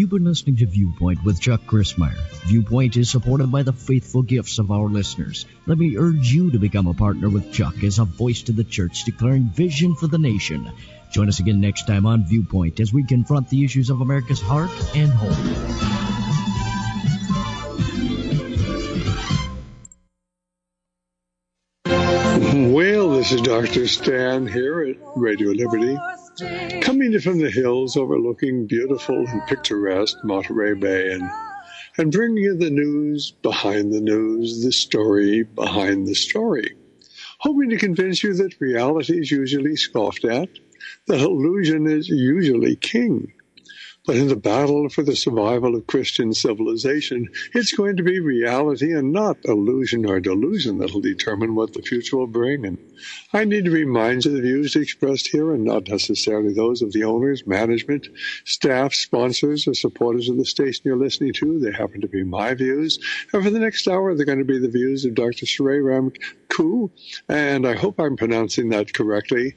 You've been listening to Viewpoint with Chuck Crismier. Viewpoint is supported by the faithful gifts of our listeners. Let me urge you to become a partner with Chuck as a voice to the church declaring vision for the nation. Join us again next time on Viewpoint as we confront the issues of America's heart and home. Well, this is Dr. Stan here at Radio Liberty, coming from the hills overlooking beautiful and picturesque Monterey Bay and bringing you the news, the story behind the story, hoping to convince you that reality is usually scoffed at, that illusion is usually king. But in the battle for the survival of Christian civilization, it's going to be reality and not illusion or delusion that will determine what the future will bring. And I need to remind you the views expressed here are not necessarily those of the owners, management, staff, sponsors, or supporters of the station you're listening to. They happen to be my views. And for the next hour, they're going to be the views of Dr. Sriram Ku, and I hope I'm pronouncing that correctly.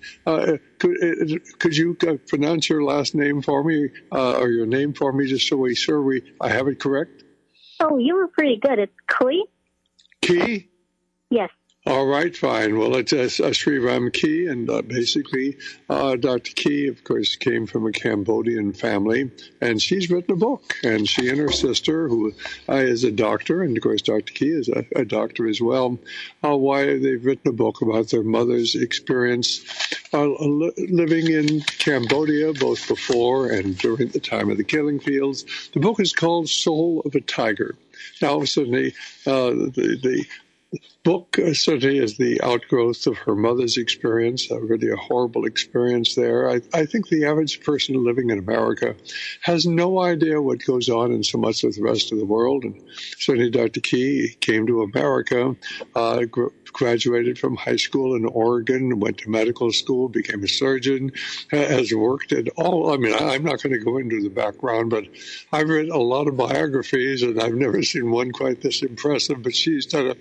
Could you pronounce your last name for me, or your name for me, just so we're sure I have it correct? Oh, you were pretty good. It's Kui. Key? Yes. All right, fine. Well, it's Sriram Key, and basically, Dr. Key, of course, came from a Cambodian family, and she's written a book, and she and her sister, who is a doctor, and of course, Dr. Key is a doctor as well, why they've written a book about their mother's experience living in Cambodia, both before and during the time of the killing fields. The book is called Soul of a Tiger. Now, certainly, the book certainly is the outgrowth of her mother's experience, really a horrible experience there. I think the average person living in America has no idea what goes on in so much of the rest of the world. And certainly Dr. Key came to America, graduated from high school in Oregon, went to medical school, became a surgeon, has worked at all. I mean, I'm not going to go into the background, but I've read a lot of biographies, and I've never seen one quite this impressive. But she's done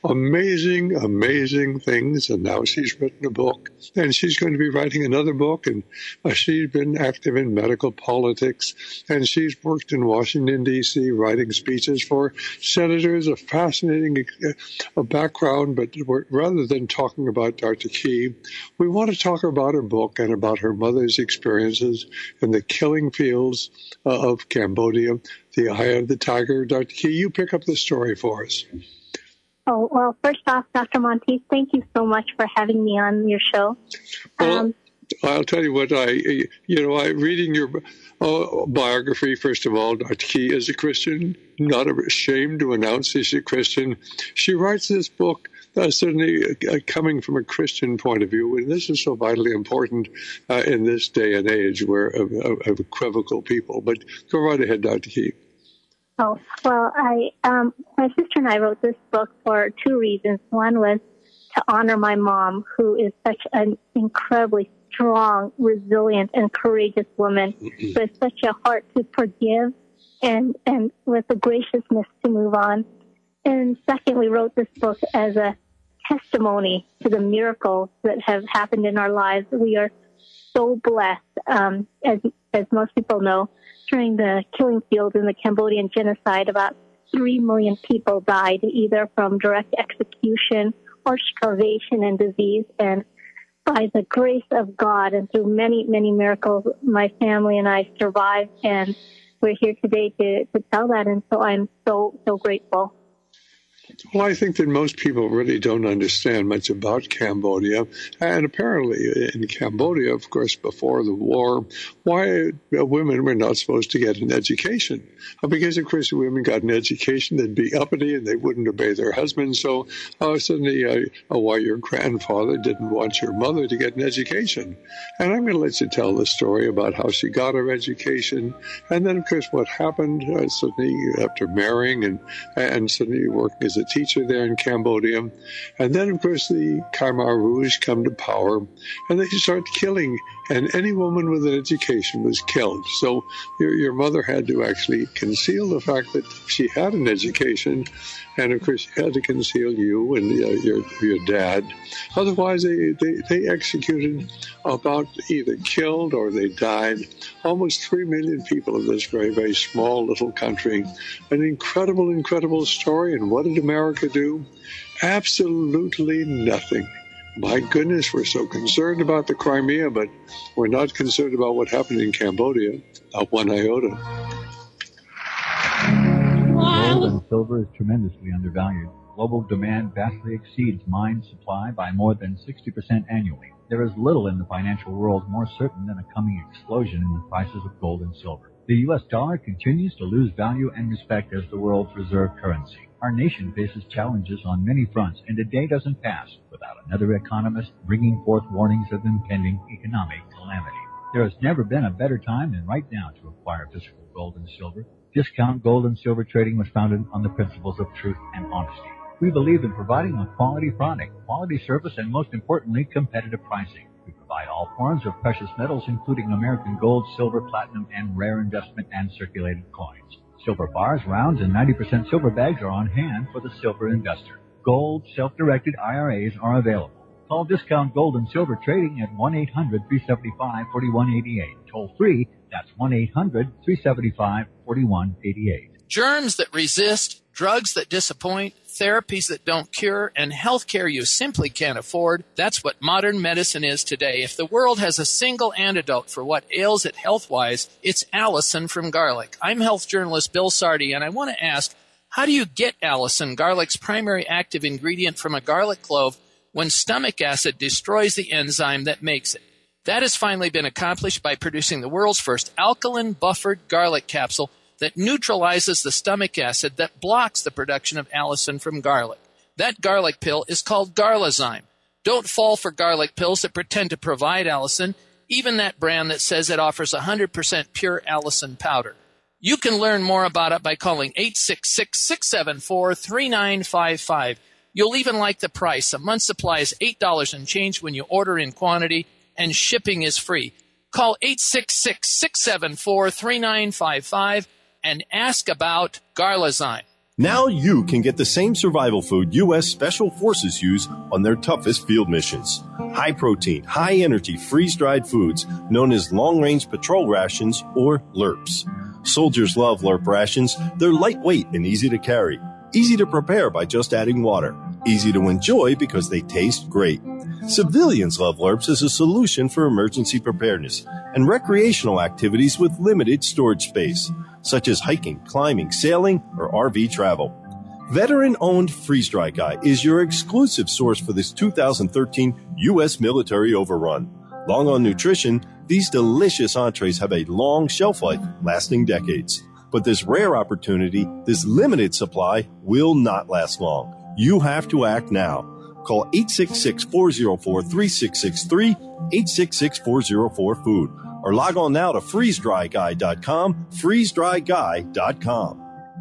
amazing things, and now she's written a book, and she's going to be writing another book, and she's been active in medical politics, and she's worked in Washington, D.C., writing speeches for senators, a fascinating background. But rather than talking about Dr. Key, we want to talk about her book and about her mother's experiences in the killing fields of Cambodia, the Eye of the Tiger. Dr. Key, you pick up the story for us. Oh, well, first off, Dr. Monteith, thank you so much for having me on your show. Well, I'll tell you what, reading your biography, first of all, Dr. Key is a Christian, not ashamed to announce she's a Christian. She writes this book certainly coming from a Christian point of view, and this is so vitally important in this day and age where of equivocal people. But go right ahead, Dr. Key. Oh, well, my sister and I wrote this book for two reasons. One was to honor my mom, who is such an incredibly strong, resilient, and courageous woman with such a heart to forgive and with a graciousness to move on. And second, we wrote this book as a testimony to the miracles that have happened in our lives. We are so blessed, as most people know. During the killing fields in the Cambodian genocide, about 3 million people died either from direct execution or starvation and disease. And by the grace of God and through many, many miracles, my family and I survived, and we're here today to tell that. And so I'm so grateful. Well, I think that most people really don't understand much about Cambodia. And apparently in Cambodia, of course, before the war, why women were not supposed to get an education. Because, of course, women got an education, they'd be uppity and they wouldn't obey their husbands. So suddenly, why your grandfather didn't want your mother to get an education. And I'm going to let you tell the story about how she got her education. And then, of course, what happened suddenly after marrying and suddenly working as a teacher there in Cambodia. And then, of course, the Khmer Rouge come to power, and they start killing and any woman with an education was killed. So your mother had to actually conceal the fact that she had an education, and of course she had to conceal you and your dad. Otherwise, they executed about either killed or they died almost 3 million people in this very, very small little country. An incredible, incredible story. And what did America do? Absolutely nothing. My goodness, we're so concerned about the Crimea, but we're not concerned about what happened in Cambodia, not one iota. Gold and silver is tremendously undervalued. Global demand vastly exceeds mine supply by more than 60% annually. There is little in the financial world more certain than a coming explosion in the prices of gold and silver. The U.S. dollar continues to lose value and respect as the world's reserve currency. Our nation faces challenges on many fronts, and a day doesn't pass without another economist bringing forth warnings of impending economic calamity. There has never been a better time than right now to acquire physical gold and silver. Discount Gold and Silver Trading was founded on the principles of truth and honesty. We believe in providing a quality product, quality service, and most importantly, competitive pricing. We provide all forms of precious metals, including American gold, silver, platinum, and rare investment and circulated coins. Silver bars, rounds, and 90% silver bags are on hand for the silver investor. Gold, self-directed IRAs are available. Call Discount Gold and Silver Trading at 1-800-375-4188. Toll free, that's 1-800-375-4188. Germs that resist, drugs that disappoint, therapies that don't cure, and health care you simply can't afford. That's what modern medicine is today. If the world has a single antidote for what ails it health-wise, it's Allison from garlic. I'm health journalist Bill Sardi, and I want to ask, how do you get Allison, garlic's primary active ingredient, from a garlic clove when stomach acid destroys the enzyme that makes it? That has finally been accomplished by producing the world's first alkaline buffered garlic capsule that neutralizes the stomach acid that blocks the production of allicin from garlic. That garlic pill is called Garlazyme. Don't fall for garlic pills that pretend to provide allicin, even that brand that says it offers 100% pure allicin powder. You can learn more about it by calling 866-674-3955. You'll even like the price. A month's supply is $8 and change when you order in quantity, and shipping is free. Call 866-674-3955 and ask about Garlazyme. Now you can get the same survival food U.S. Special Forces use on their toughest field missions. High-protein, high-energy, freeze-dried foods known as long-range patrol rations, or LRRPs. Soldiers love LRRP rations. They're lightweight and easy to carry. Easy to prepare by just adding water. Easy to enjoy because they taste great. Civilians love LRRPs as a solution for emergency preparedness and recreational activities with limited storage space, such as hiking, climbing, sailing, or RV travel. Veteran-owned Freeze Dry Guy is your exclusive source for this 2013 U.S. military overrun. Long on nutrition, these delicious entrees have a long shelf life, lasting decades. But this rare opportunity, this limited supply, will not last long. You have to act now. Call 866-404-3663, 866-404-FOOD, or log on now to freezedryguy.com, freezedryguy.com.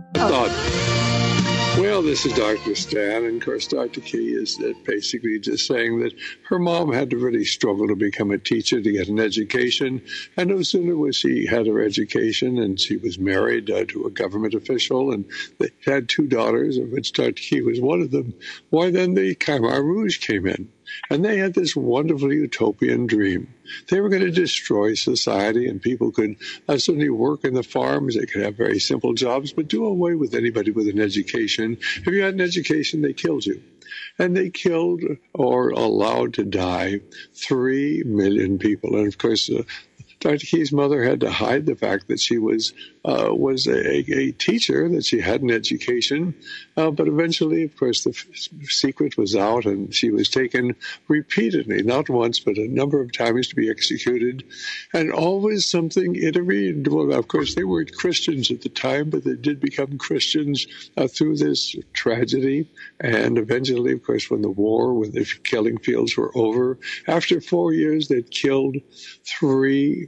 Well, this is Dr. Stan, and of course Dr. Key is basically just saying that her mom had to really struggle to become a teacher, to get an education, and no sooner was she had her education and she was married to a government official, and they had 2 daughters, of which Dr. Key was one of them. Why, then the Khmer Rouge came in, and they had this wonderful utopian dream. They were going to destroy society, and people could suddenly work in the farms. They could have very simple jobs, but do away with anybody with an education. If you had an education, they killed you. And they killed or allowed to die 3 million people. And, of course, Dr. Key's mother had to hide the fact that she was a teacher, that she had an education. But eventually, of course, the secret was out, and she was taken repeatedly, not once, but a number of times to be executed. And always something intervened. Well, of course, they weren't Christians at the time, but they did become Christians through this tragedy. And eventually, of course, when the killing fields were over, after 4 years, they'd killed 3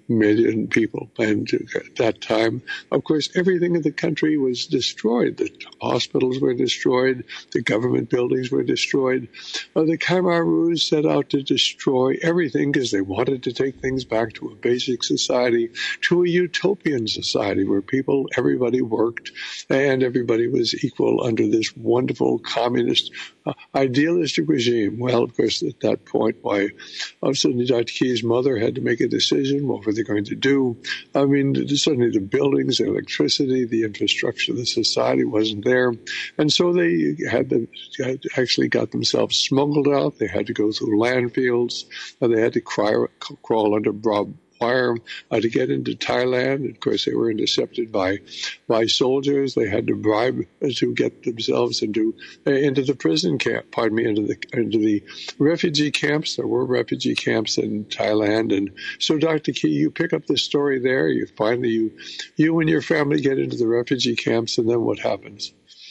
million people. And at that time, of course, everything in the country was destroyed. The hospitals were destroyed. The government buildings were destroyed. The Khmer Rouge set out to destroy everything because they wanted to take things back to a basic society, to a utopian society where everybody worked and everybody was equal under this wonderful communist, idealistic regime. Well, of course, at that point, suddenly Dr. Key's mother had to make a decision. What were they going to do? I mean, suddenly the buildings, the electricity, the infrastructure of the society wasn't there. And so they actually got themselves smuggled out. They had to go through landfills. They had to crawl under barbed wire to get into Thailand. Of course, they were intercepted by soldiers. They had to bribe to get themselves into the prison camp. Into the refugee camps. There were refugee camps in Thailand, and so Dr. Key, you pick up the story there. You finally you and your family get into the refugee camps, and then what happens?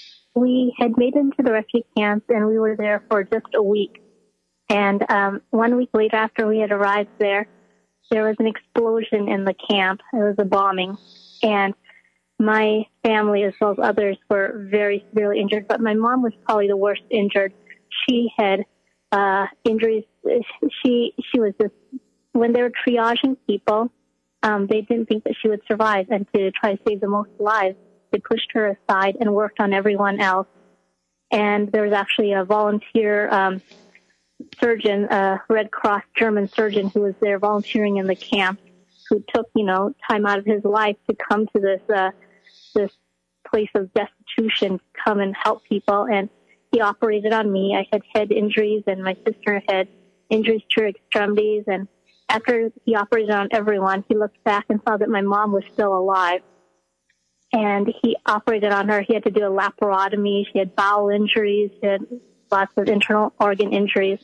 We had made it into the refugee camps, and we were there for just a week. And 1 week later, after we had arrived there was an explosion in the camp. It was a bombing. And my family, as well as others, were very severely injured. But my mom was probably the worst injured. She had injuries. She was just, when they were triaging people, they didn't think that she would survive. And to try to save the most lives, they pushed her aside and worked on everyone else. And there was actually a volunteer surgeon, a Red Cross German surgeon who was there volunteering in the camp, who took, time out of his life to come to this place of destitution, to come and help people. And he operated on me. I had head injuries, and my sister had injuries to her extremities. And after he operated on everyone, he looked back and saw that my mom was still alive. And he operated on her. He had to do a laparotomy. She had bowel injuries. She had lots of internal organ injuries.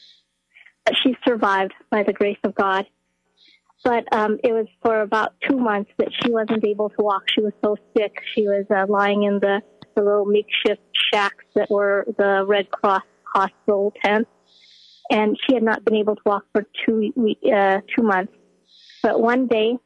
But she survived by the grace of God. But it was for about 2 months that she wasn't able to walk. She was so sick. She was lying in the little makeshift shacks that were the Red Cross hospital tents. And she had not been able to walk for 2 months. But one day,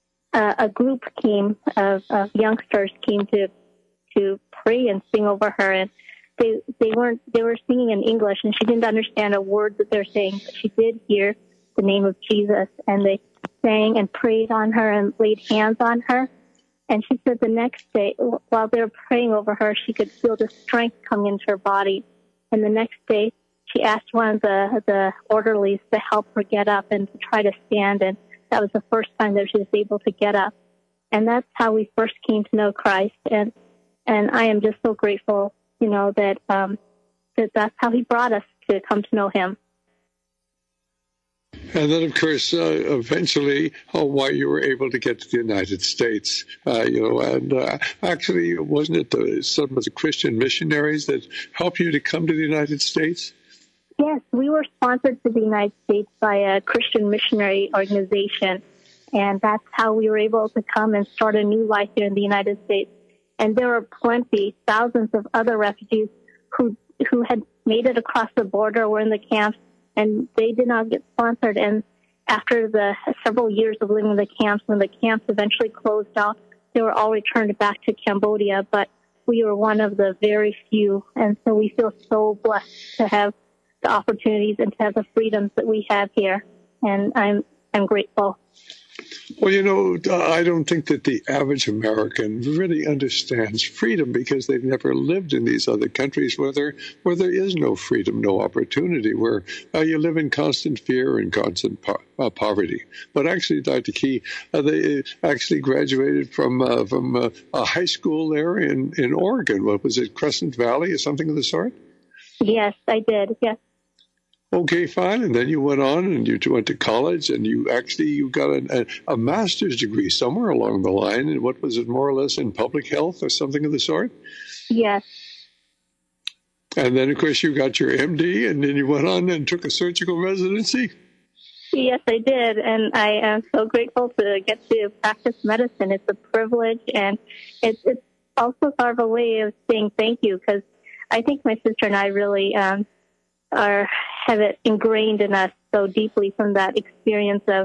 a group came of youngsters came to pray and sing over her, and they were singing in English, and she didn't understand a word that they're saying, but she did hear the name of Jesus, and they sang and prayed on her and laid hands on her. And she said the next day, while they were praying over her, she could feel the strength coming into her body. And the next day, she asked one of the orderlies to help her get up and to try to stand, and that was the first time that she was able to get up. And that's how we first came to know Christ. And I am just so grateful, that that's how he brought us to come to know him. And then, of course, eventually, why you were able to get to the United States, actually, wasn't it some of the Christian missionaries that helped you to come to the United States? Yes, we were sponsored to the United States by a Christian missionary organization, and that's how we were able to come and start a new life here in the United States. And there were thousands of other refugees who had made it across the border, were in the camps, and they did not get sponsored. And after the several years of living in the camps, when the camps eventually closed out, they were all returned back to Cambodia, but we were one of the very few, and so we feel so blessed to have the opportunities and to have the freedoms that we have here, and I'm grateful. Well, I don't think that the average American really understands freedom because they've never lived in these other countries where there is no freedom, no opportunity, where you live in constant fear and constant poverty. But actually, Dr. Key, they actually graduated from a high school there in Oregon. What was it, Crescent Valley or something of the sort? Yes, I did, yes. Okay, fine. And then you went on and you went to college and you got a master's degree somewhere along the line. And what was it, more or less in public health or something of the sort? Yes. And then, of course, you got your MD and then you went on and took a surgical residency? Yes, I did. And I am so grateful to get to practice medicine. It's a privilege, and it's also sort of a way of saying thank you, because I think my sister and I really have it ingrained in us so deeply from that experience of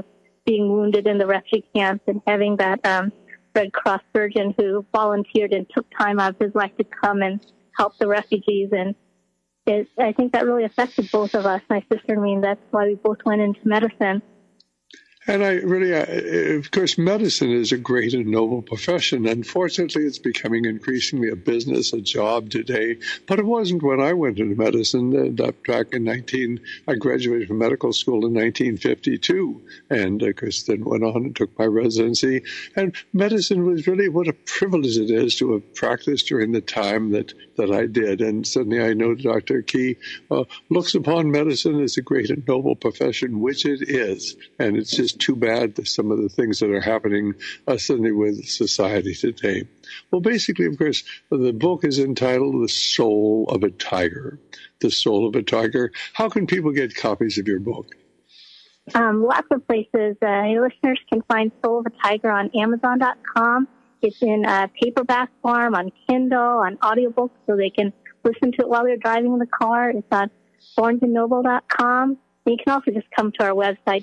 being wounded in the refugee camps and having that Red Cross surgeon who volunteered and took time out of his life to come and help the refugees. And I think that really affected both of us, my sister and me, and that's why we both went into medicine. And of course, medicine is a great and noble profession. Unfortunately, it's becoming increasingly a business, a job today. But it wasn't when I went into medicine. Back in I graduated from medical school in 1952. And, of course, then went on and took my residency. And medicine was really what a privilege it is to have practiced during the time that I did. And certainly I know Dr. Key looks upon medicine as a great and noble profession, which it is. And it's just too bad that some of the things that are happening suddenly with society today. Well, basically, of course, the book is entitled The Soul of a Tiger. The Soul of a Tiger. How can people get copies of your book? Lots of places. Your listeners can find Soul of a Tiger on Amazon.com. It's in paperback form, on Kindle, on audiobooks, so they can listen to it while they're driving in the car. It's on BarnesandNoble.com. You can also just come to our website,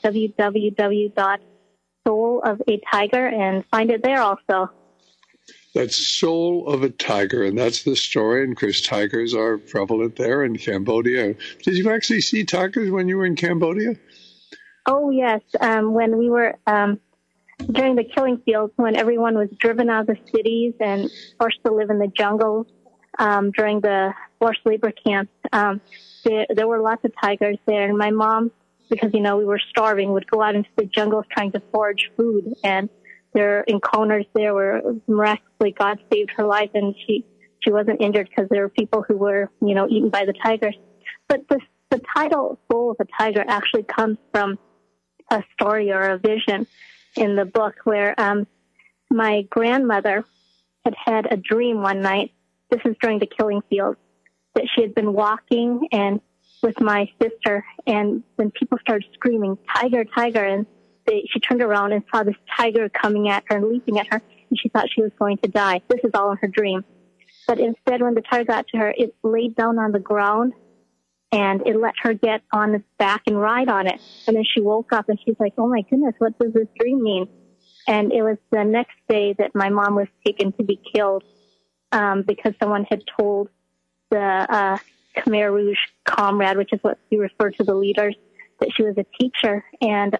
www.soulofatiger, and find it there also. That's Soul of a Tiger, and that's the story. And of course, tigers are prevalent there in Cambodia. Did you actually see tigers when you were in Cambodia? Oh, yes. When we were during the killing fields, when everyone was driven out of the cities and forced to live in the jungles during the forced labor camps, there were lots of tigers there. And my mom, because, we were starving, would go out into the jungles trying to forage food. And there, encounters there where miraculously God saved her life, and she wasn't injured because there were people who were, eaten by the tigers. But the title Soul of a Tiger actually comes from a story or a vision in the book where my grandmother had a dream one night. This is during the killing fields, that she had been walking and with my sister, and when people started screaming, "Tiger, tiger," and she turned around and saw this tiger coming at her and leaping at her, and she thought she was going to die. This is all in her dream. But instead, when the tiger got to her, it laid down on the ground, and it let her get on its back and ride on it. And then she woke up, and she's like, "Oh, my goodness, what does this dream mean?" And it was the next day that my mom was taken to be killed because someone had told the Khmer Rouge comrade, which is what we refer to the leaders, that she was a teacher. And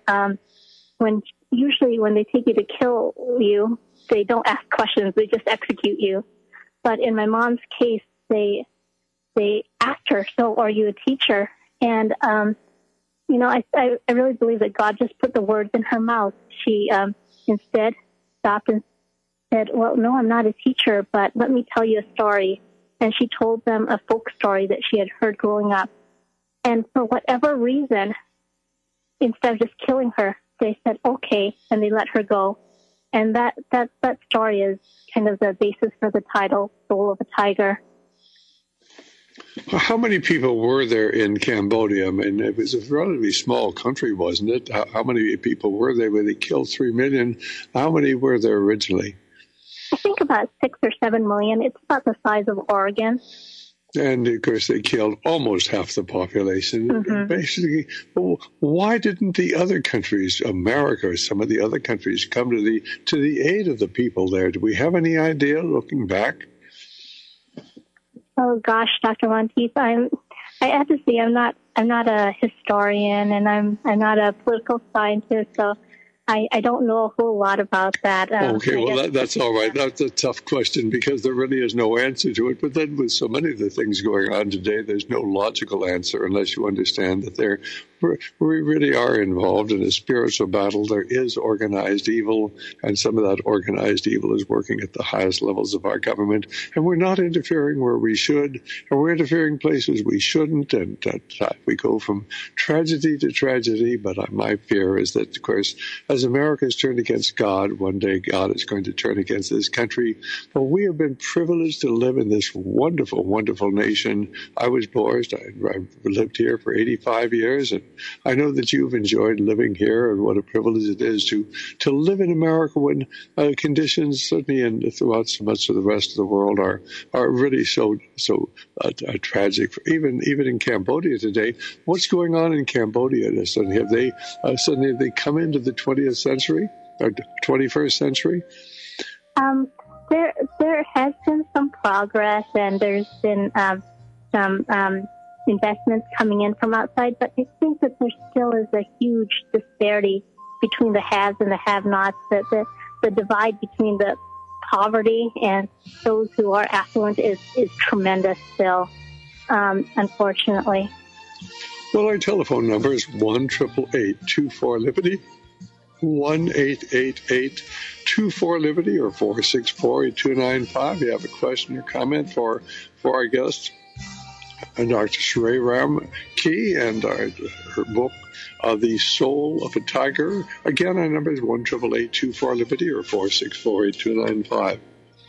usually when they take you to kill you, they don't ask questions, they just execute you. But in my mom's case, they asked her, "So are you a teacher?" And, I really believe that God just put the words in her mouth. She instead stopped and said, "Well, no, I'm not a teacher, but let me tell you a story." And she told them a folk story that she had heard growing up. And for whatever reason, instead of just killing her, they said, "Okay," and they let her go. And that story is kind of the basis for the title, Soul of a Tiger. How many people were there in Cambodia? I mean, it was a relatively small country, wasn't it? How many people were there when they killed 3 million? How many were there originally? I think about 6 or 7 million. It's about the size of Oregon. And, of course, they killed almost half the population. Mm-hmm. Basically, why didn't the other countries, America or some of the other countries, come to the aid of the people there? Do we have any idea, looking back? Oh gosh, Dr. Monteith, I have to say I'm not a historian, and I'm not a political scientist, so I don't know a whole lot about that. Okay, well, that's all right. That's a tough question because there really is no answer to it. But then with so many of the things going on today, there's no logical answer unless you understand that we really are involved in a spiritual battle. There is organized evil, and some of that organized evil is working at the highest levels of our government. And we're not interfering where we should, and we're interfering places we shouldn't. And we go from tragedy to tragedy. But my fear is that, of course, as America has turned against God, one day God is going to turn against this country. But we have been privileged to live in this wonderful, wonderful nation. I was blessed. I lived here for 85 years, and I know that you've enjoyed living here, and what a privilege it is to live in America when conditions, certainly and throughout so much of the rest of the world, are really so tragic. Even in Cambodia today, what's going on in Cambodia? Suddenly have they come into the 20th century or 21st century? There has been some progress, and there's been some investments coming in from outside, but I think that there still is a huge disparity between the haves and the have-nots. The divide between the poverty and those who are affluent is tremendous still, unfortunately. Well, our telephone number is 1-888-24-LIBERTY, 1-888-24-LIBERTY, or 464-8295. You have a question or comment for our guest, Dr. Sri Ram Key, and her book, The Soul of a Tiger. Again, our number is 1-888-24-LIBERTY, or 464-8295.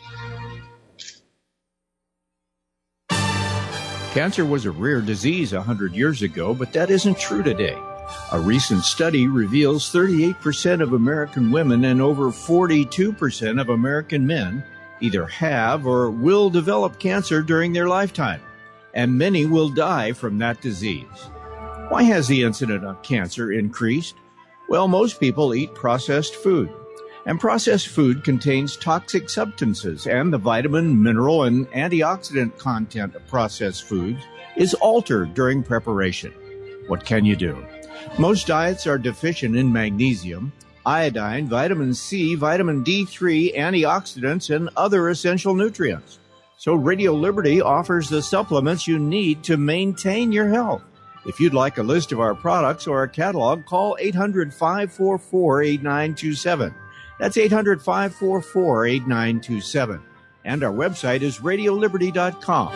Cancer was a rare disease 100 years ago, but that isn't true today. A recent study reveals 38% of American women and over 42% of American men either have or will develop cancer during their lifetime, and many will die from that disease. Why has the incidence of cancer increased? Well, most people eat processed food, and processed food contains toxic substances, and the vitamin, mineral, and antioxidant content of processed foods is altered during preparation. What can you do? Most diets are deficient in magnesium, iodine, vitamin C, vitamin D3, antioxidants, and other essential nutrients. So Radio Liberty offers the supplements you need to maintain your health. If you'd like a list of our products or a catalog, call 800-544-8927. That's 800-544-8927. And our website is radioliberty.com.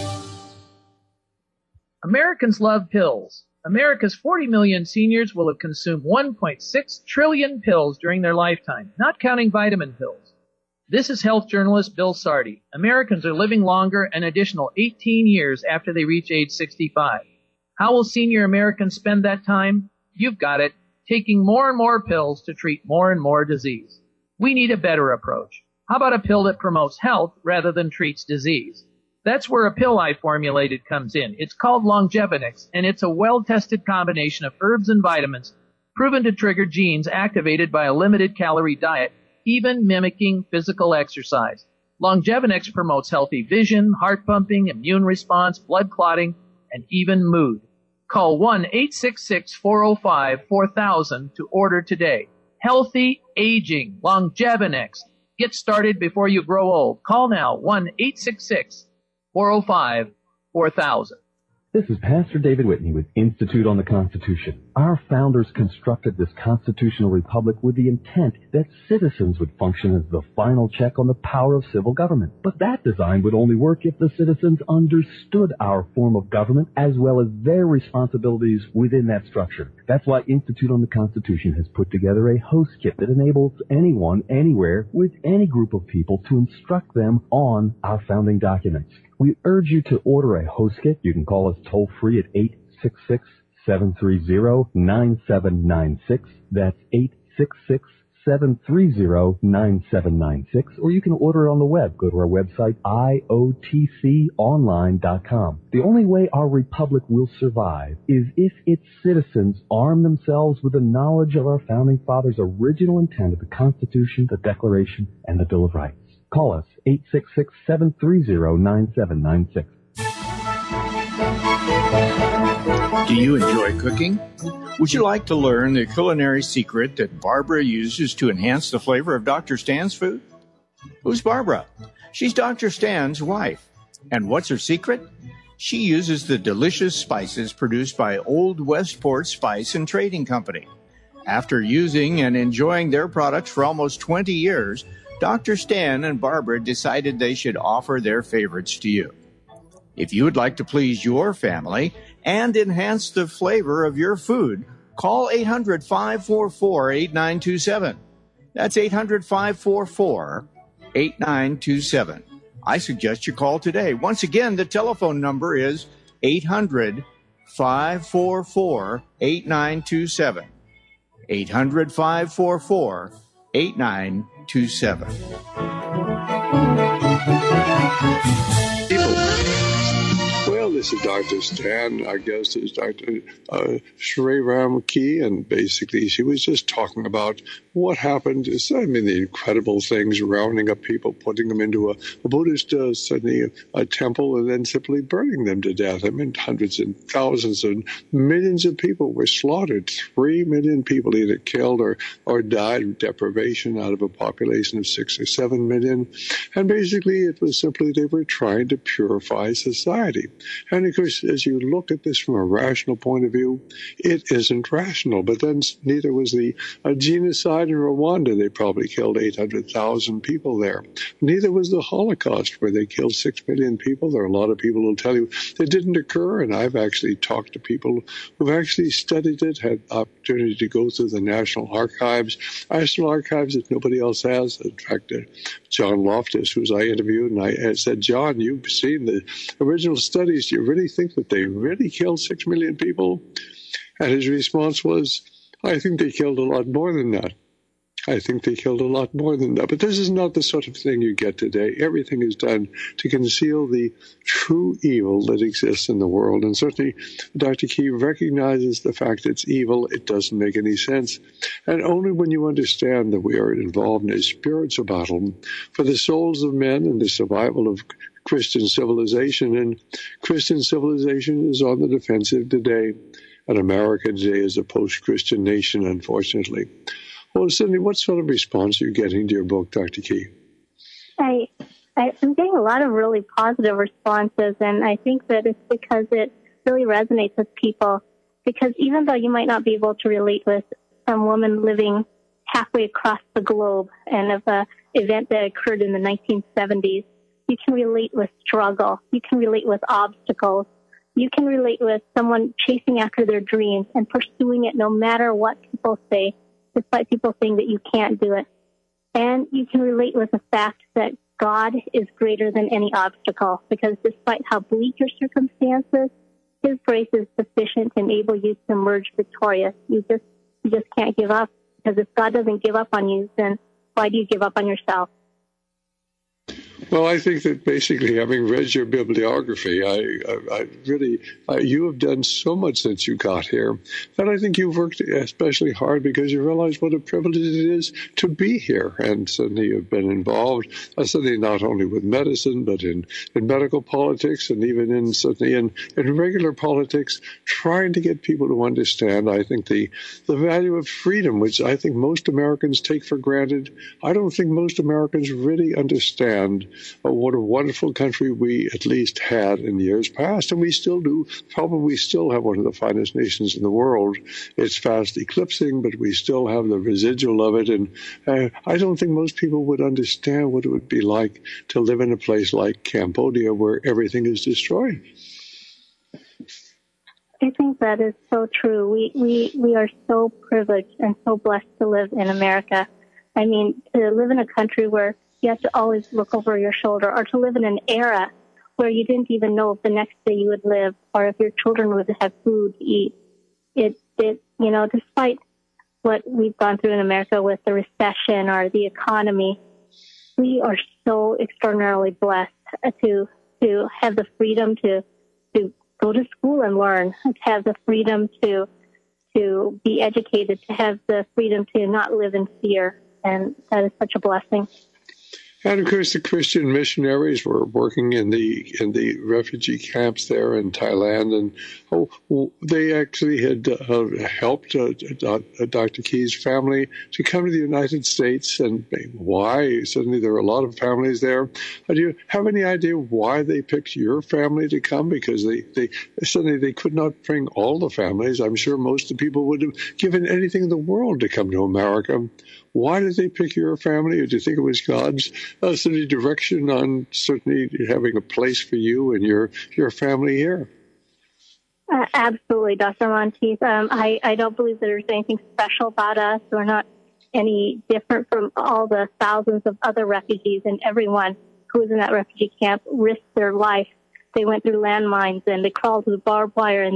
Americans love pills. America's 40 million seniors will have consumed 1.6 trillion pills during their lifetime, not counting vitamin pills. This is health journalist Bill Sardi. Americans are living longer an additional 18 years after they reach age 65. How will senior Americans spend that time? You've got it. Taking more and more pills to treat more and more disease. We need a better approach. How about a pill that promotes health rather than treats disease? That's where a pill I formulated comes in. It's called Longevinix, and it's a well-tested combination of herbs and vitamins proven to trigger genes activated by a limited-calorie diet, even mimicking physical exercise. Longevinix promotes healthy vision, heart pumping, immune response, blood clotting, and even mood. Call 1-866-405-4000 to order today. Healthy aging, Longevinix. Get started before you grow old. Call now, 1-866-405-4000. This is Pastor David Whitney with Institute on the Constitution. Our founders constructed this constitutional republic with the intent that citizens would function as the final check on the power of civil government. But that design would only work if the citizens understood our form of government as well as their responsibilities within that structure. That's why Institute on the Constitution has put together a host kit that enables anyone, anywhere, with any group of people to instruct them on our founding documents. We urge you to order a host kit. You can call us toll-free at 866-730-9796. That's 866-730-9796. Or you can order it on the web. Go to our website, iotconline.com. The only way our republic will survive is if its citizens arm themselves with the knowledge of our founding fathers' original intent of the Constitution, the Declaration, and the Bill of Rights. Call us, 866-730-9796. Do you enjoy cooking? Would you like to learn the culinary secret that Barbara uses to enhance the flavor of Dr. Stan's food? Who's Barbara? She's Dr. Stan's wife. And what's her secret? She uses the delicious spices produced by Old Westport Spice and Trading Company. After using and enjoying their products for almost 20 years, Dr. Stan and Barbara decided they should offer their favorites to you. If you would like to please your family and enhance the flavor of your food, call 800-544-8927. That's 800-544-8927. I suggest you call today. Once again, the telephone number is 800-544-8927. 800-544-8927. 800-544-8927. Well, this is Dr. Stan. Our guest is Dr. Sri Ram Key, and basically she was just talking about what happened. The incredible things, rounding up people, putting them into a Buddhist a temple, and then simply burning them to death. Hundreds and thousands and millions of people were slaughtered. 3 million people either killed or died of deprivation out of a population of 6 or 7 million. And basically it was simply they were trying to purify society. And of course, as you look at this from a rational point of view, it isn't rational. But then neither was the genocide in Rwanda. They probably killed 800,000 people there. Neither was the Holocaust, where they killed 6 million people. There are a lot of people who will tell you it didn't occur. And I've actually talked to people who've actually studied it, had opportunity to go through the National Archives that nobody else has. In fact, John Loftus, who I interviewed, and I said, John, you've seen the original studies. Do you really think that they really killed 6 million people? And his response was, I think they killed a lot more than that. I think they killed a lot more than that. But this is not the sort of thing you get today. Everything is done to conceal the true evil that exists in the world. And certainly Dr. Key recognizes the fact that it's evil. It doesn't make any sense. And only when you understand that we are involved in a spiritual battle for the souls of men and the survival of Christian civilization. And Christian civilization is on the defensive today. And America today is a post-Christian nation, unfortunately. Well, Cindy, what sort of response are you getting to your book, Dr. Key? I'm getting a lot of really positive responses, and I think that it's because it really resonates with people. Because even though you might not be able to relate with some woman living halfway across the globe and of an event that occurred in the 1970s, you can relate with struggle. You can relate with obstacles. You can relate with someone chasing after their dreams and pursuing it no matter what people say, despite people saying that you can't do it. And you can relate with the fact that God is greater than any obstacle, because despite how bleak your circumstances, His grace is sufficient to enable you to emerge victorious. You just can't give up, because if God doesn't give up on you, then why do you give up on yourself? Well, I think that basically, having read your bibliography, I really, you have done so much since you got here that I think you've worked especially hard because you realize what a privilege it is to be here. And suddenly you've been involved, suddenly not only with medicine, but in medical politics and even certainly in regular politics, trying to get people to understand, I think, the value of freedom, which I think most Americans take for granted. I don't think most Americans really understand what a wonderful country we at least had in years past, and we still do. Probably still have one of the finest nations in the world. It's fast eclipsing, but we still have the residual of it, and I don't think most people would understand what it would be like to live in a place like Cambodia where everything is destroyed. I think that is so true. We are so privileged and so blessed to live in America. I mean, to live in a country where you have to always look over your shoulder, or to live in an era where you didn't even know if the next day you would live or if your children would have food to eat. Despite what we've gone through in America with the recession or the economy, we are so extraordinarily blessed to have the freedom to go to school and learn, to have the freedom to be educated, to have the freedom to not live in fear. And that is such a blessing. And of course, the Christian missionaries were working in the refugee camps there in Thailand, and they actually had helped Dr. Key's family to come to the United States. And why? Suddenly, there are a lot of families there. Do you have any idea why they picked your family to come? Because they suddenly they could not bring all the families. I'm sure most of the people would have given anything in the world to come to America. Why did they pick your family? Or do you think it was God's direction on certainly having a place for you and your family here? Absolutely, Dr. Monteith. I don't believe there's anything special about us. We're not any different from all the thousands of other refugees, and everyone who was in that refugee camp risked their life. They went through landmines, and they crawled through barbed wire, and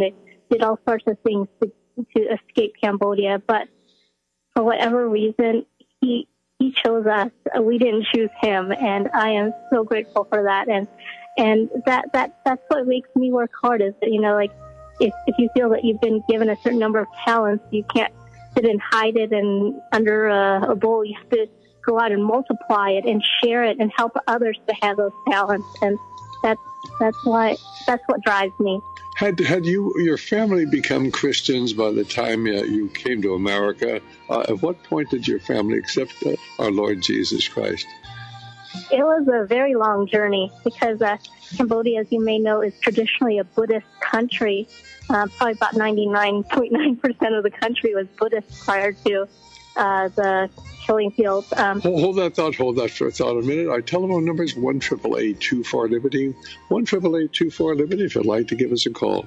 did all sorts of things to escape Cambodia, but for whatever reason, he chose us. We didn't choose him, and I am so grateful for that. And that's what makes me work hard, is that, like, if you feel that you've been given a certain number of talents, you can't sit and hide it and under a bowl. You have to go out and multiply it and share it and help others to have those talents. And that's what drives me. Had your family become Christians by the time you came to America? At what point did your family accept our Lord Jesus Christ? It was a very long journey because Cambodia, as you may know, is traditionally a Buddhist country. Probably about 99.9% of the country was Buddhist prior to the killing fields. Hold that thought a minute. Our telephone number is 1-888-24-LIBERTY. 1-888-24-LIBERTY if you'd like to give us a call.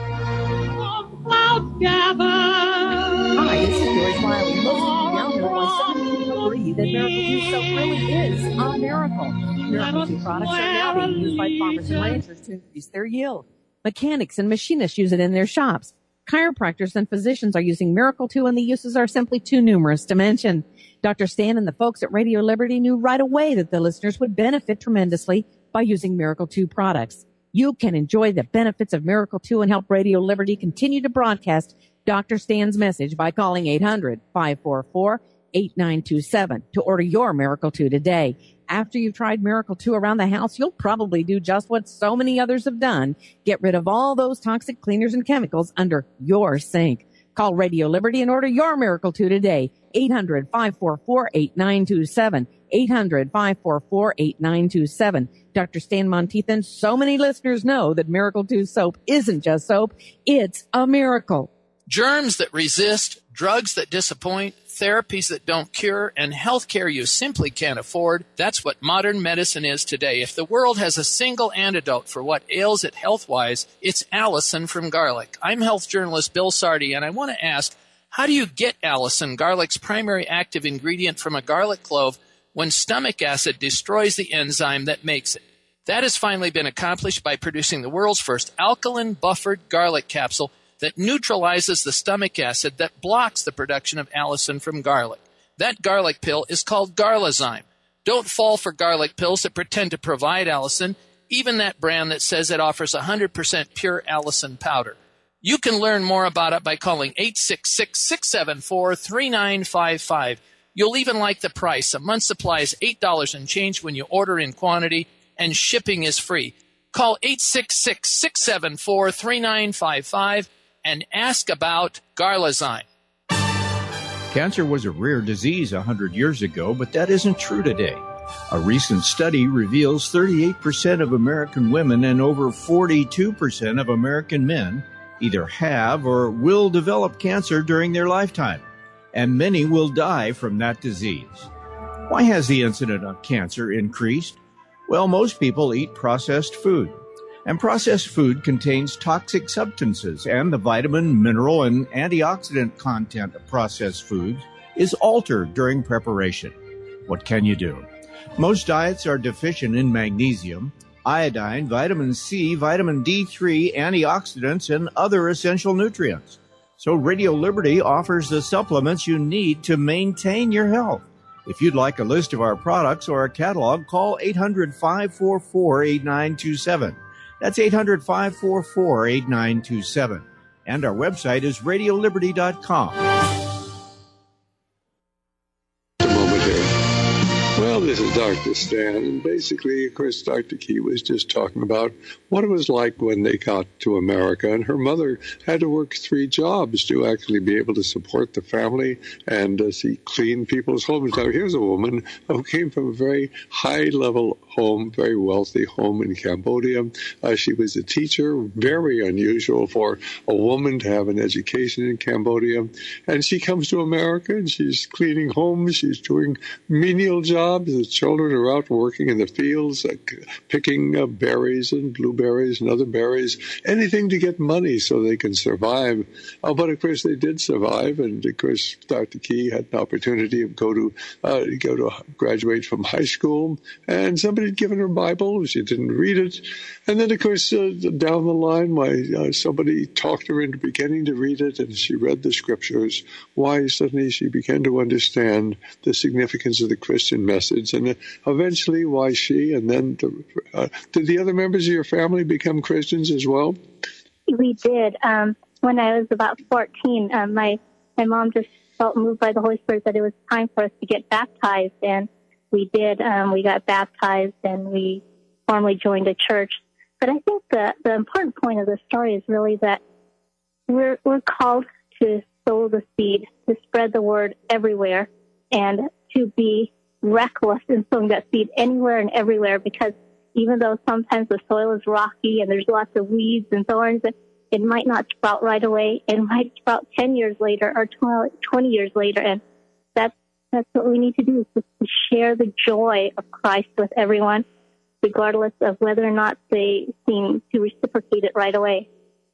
Hi, this is Joyce Wiley. Most of you now know why some people agree that Miracle 2 soap really is a miracle. Miracle 2 products are now being used by farmers and ranchers to increase their yield. Mechanics and machinists use it in their shops. Chiropractors and physicians are using Miracle 2, and the uses are simply too numerous to mention. Dr. Stan and the folks at Radio Liberty knew right away that the listeners would benefit tremendously by using Miracle 2 products. You can enjoy the benefits of Miracle 2 and help Radio Liberty continue to broadcast Dr. Stan's message by calling 800-544-8927 to order your Miracle 2 today. After you've tried Miracle 2 around the house, you'll probably do just what so many others have done. Get rid of all those toxic cleaners and chemicals under your sink. Call Radio Liberty and order your Miracle 2 today. 800-544-8927. 800-544-8927. Dr. Stan Monteith, so many listeners know that Miracle 2 soap isn't just soap, it's a miracle. Germs that resist, drugs that disappoint, therapies that don't cure, and healthcare you simply can't afford. That's what modern medicine is today. If the world has a single antidote for what ails it health-wise, it's Allison from garlic. I'm health journalist Bill Sardi, and I want to ask, how do you get Allison, garlic's primary active ingredient from a garlic clove, when stomach acid destroys the enzyme that makes it? That has finally been accomplished by producing the world's first alkaline buffered garlic capsule that neutralizes the stomach acid that blocks the production of allicin from garlic. That garlic pill is called Garlazyme. Don't fall for garlic pills that pretend to provide allicin, even that brand that says it offers 100% pure allicin powder. You can learn more about it by calling 866-674-3955. You'll even like the price. A month's supply is $8 and change when you order in quantity, and shipping is free. Call 866-674-3955 and ask about Garlazyme. Cancer was a rare disease 100 years ago, but that isn't true today. A recent study reveals 38% of American women and over 42% of American men either have or will develop cancer during their lifetime, and many will die from that disease. Why has the incidence of cancer increased? Well, most people eat processed food. And processed food contains toxic substances, and the vitamin, mineral, and antioxidant content of processed foods is altered during preparation. What can you do? Most diets are deficient in magnesium, iodine, vitamin C, vitamin D3, antioxidants, and other essential nutrients. So Radio Liberty offers the supplements you need to maintain your health. If you'd like a list of our products or a catalog, call 800-544-8927. That's 800-544-8927. And our website is radioliberty.com. Well, this is Dr. Stan, and basically, of course, Dr. Key was just talking about what it was like when they got to America, and her mother had to work 3 jobs to actually be able to support the family and clean people's homes. Now, here's a woman who came from a very high-level home, very wealthy home in Cambodia. She was a teacher, very unusual for a woman to have an education in Cambodia, and she comes to America, and she's cleaning homes, she's doing menial jobs, The children are out working in the fields, picking berries and blueberries and other berries, anything to get money so they can survive. But of course, they did survive, and of course, Dr. Key had an opportunity to go to graduate from high school, and somebody had given her a Bible. She didn't read it, and then of course, down the line, somebody talked her into beginning to read it, and she read the scriptures. Why suddenly she began to understand the significance of the Christian message, and eventually why she and then did the other members of your family become Christians as well? We did. When I was about 14, my mom just felt moved by the Holy Spirit that it was time for us to get baptized, and we did. We got baptized, and we formally joined a church. But I think the important point of the story is really that we're called to sow the seed, to spread the word everywhere, and to be reckless in sowing that seed anywhere and everywhere, because even though sometimes the soil is rocky and there's lots of weeds and thorns, it might not sprout right away. It might sprout 10 years later or 20 years later, and that's what we need to do, is to share the joy of Christ with everyone, regardless of whether or not they seem to reciprocate it right away.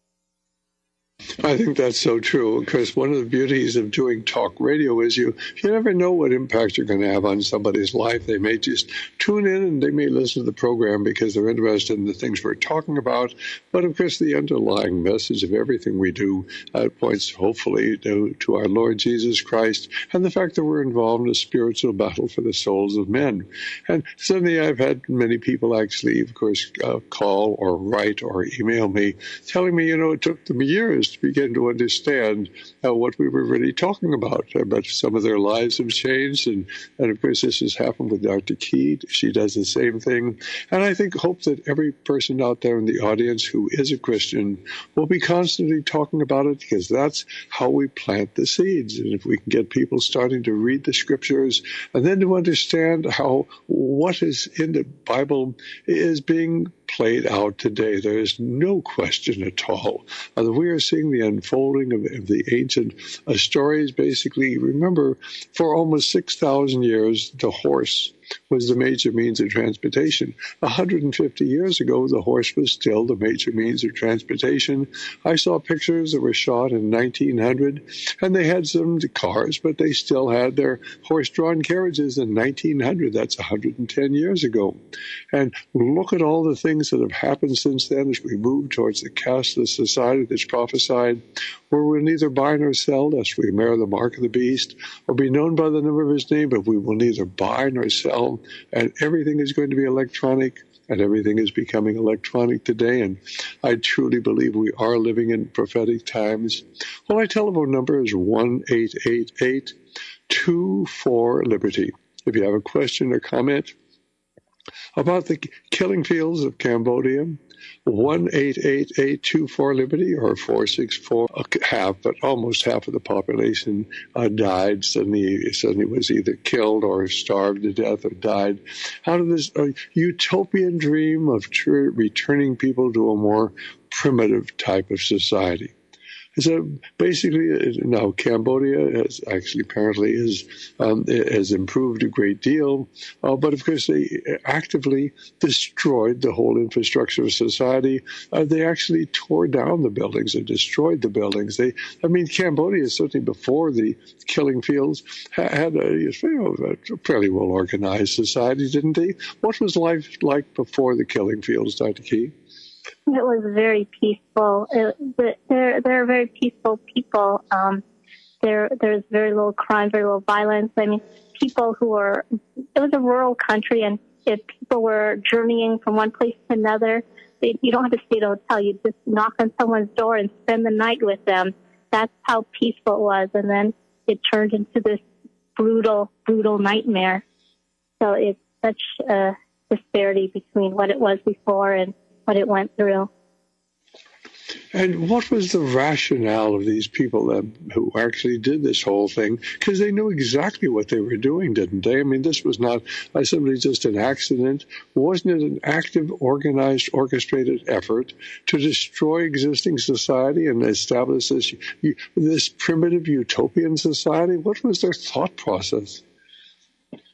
I think that's so true, because one of the beauties of doing talk radio is you never know what impact you're going to have on somebody's life. They may just tune in and they may listen to the program because they're interested in the things we're talking about. But of course, the underlying message of everything we do points hopefully to our Lord Jesus Christ and the fact that we're involved in a spiritual battle for the souls of men. And suddenly I've had many people actually, of course, call or write or email me telling me, it took them years to begin to understand what we were really talking about. But some of their lives have changed, and of course this has happened with Dr. Key. She does the same thing. And I hope that every person out there in the audience who is a Christian will be constantly talking about it, because that's how we plant the seeds. And if we can get people starting to read the scriptures and then to understand how what is in the Bible is being played out today, there is no question at all that we are seeing the unfolding of the ancient stories. Basically, remember, for almost 6,000 years, the horse was the major means of transportation. 150 years ago, the horse was still the major means of transportation. I saw pictures that were shot in 1900, and they had some cars, but they still had their horse-drawn carriages in 1900. That's 110 years ago. And look at all the things that have happened since then as we move towards the cashless society that's prophesied, where we'll neither buy nor sell, lest we bear the mark of the beast, or be known by the number of his name, but we will neither buy nor sell. And everything is going to be electronic, and everything is becoming electronic today. And I truly believe we are living in prophetic times. Well, my telephone number is 1-888-24-LIBERTY. If you have a question or comment about the killing fields of Cambodia, 1-888-24-LIBERTY or 464. But almost half of the population died. Suddenly was either killed or starved to death or died out of this utopian dream of returning people to a more primitive type of society. So basically, now Cambodia has actually apparently has improved a great deal, but of course they actively destroyed the whole infrastructure of society. They actually tore down the buildings and destroyed the buildings. Cambodia, certainly before the killing fields, had a fairly well organized society, didn't they? What was life like before the killing fields, Dr. Key? It was very peaceful. They're very peaceful people. There's very little crime, very little violence. People it was a rural country, and if people were journeying from one place to another, you don't have to stay at a hotel. You just knock on someone's door and spend the night with them. That's how peaceful it was. And then it turned into this brutal, brutal nightmare. So it's such a disparity between what it was before and what it went through. And what was the rationale of these people who actually did this whole thing? Because they knew exactly what they were doing, didn't they? This was not simply just an accident. Wasn't it an active, organized, orchestrated effort to destroy existing society and establish this primitive utopian society? What was their thought process?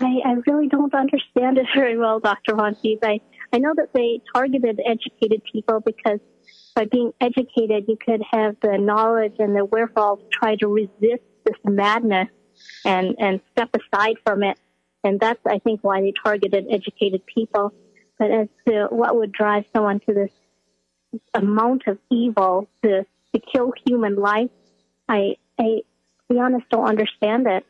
I really don't understand it very well, Dr. Von Teese. I know that they targeted educated people because by being educated, you could have the knowledge and the wherewithal to try to resist this madness and step aside from it. And that's, I think, why they targeted educated people. But as to what would drive someone to this amount of evil to kill human life, I, to be honest, don't understand it.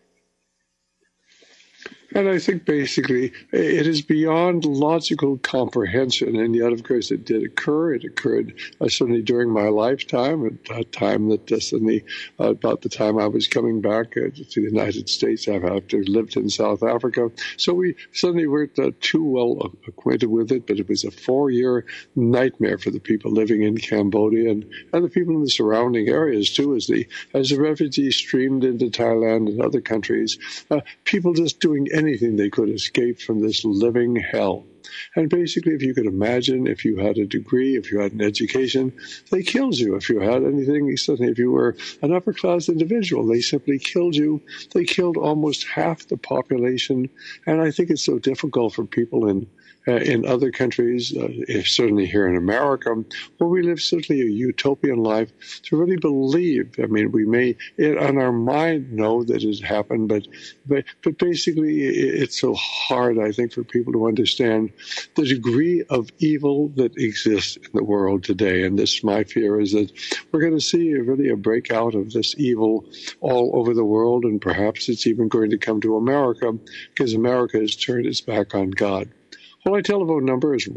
And I think basically it is beyond logical comprehension, and yet, of course, it did occur. It occurred certainly during my lifetime, at a time that suddenly, about the time I was coming back to the United States after lived in South Africa. So we suddenly weren't too well acquainted with it, but it was a 4-year nightmare for the people living in Cambodia and the people in the surrounding areas, too, as the refugees streamed into Thailand and other countries. People just doing anything they could escape from this living hell. And basically, if you could imagine, if you had a degree, if you had an education, they killed you. If you had anything, suddenly if you were an upper-class individual, they simply killed you. They killed almost half the population. And I think it's so difficult for people in other countries, certainly here in America, where we live certainly a utopian life, to really believe. I mean, we may, on our mind, know that it happened, but basically it's so hard, I think, for people to understand the degree of evil that exists in the world today. And this, my fear, is that we're going to see really a breakout of this evil all over the world, and perhaps it's even going to come to America, because America has turned its back on God. Well, my telephone number is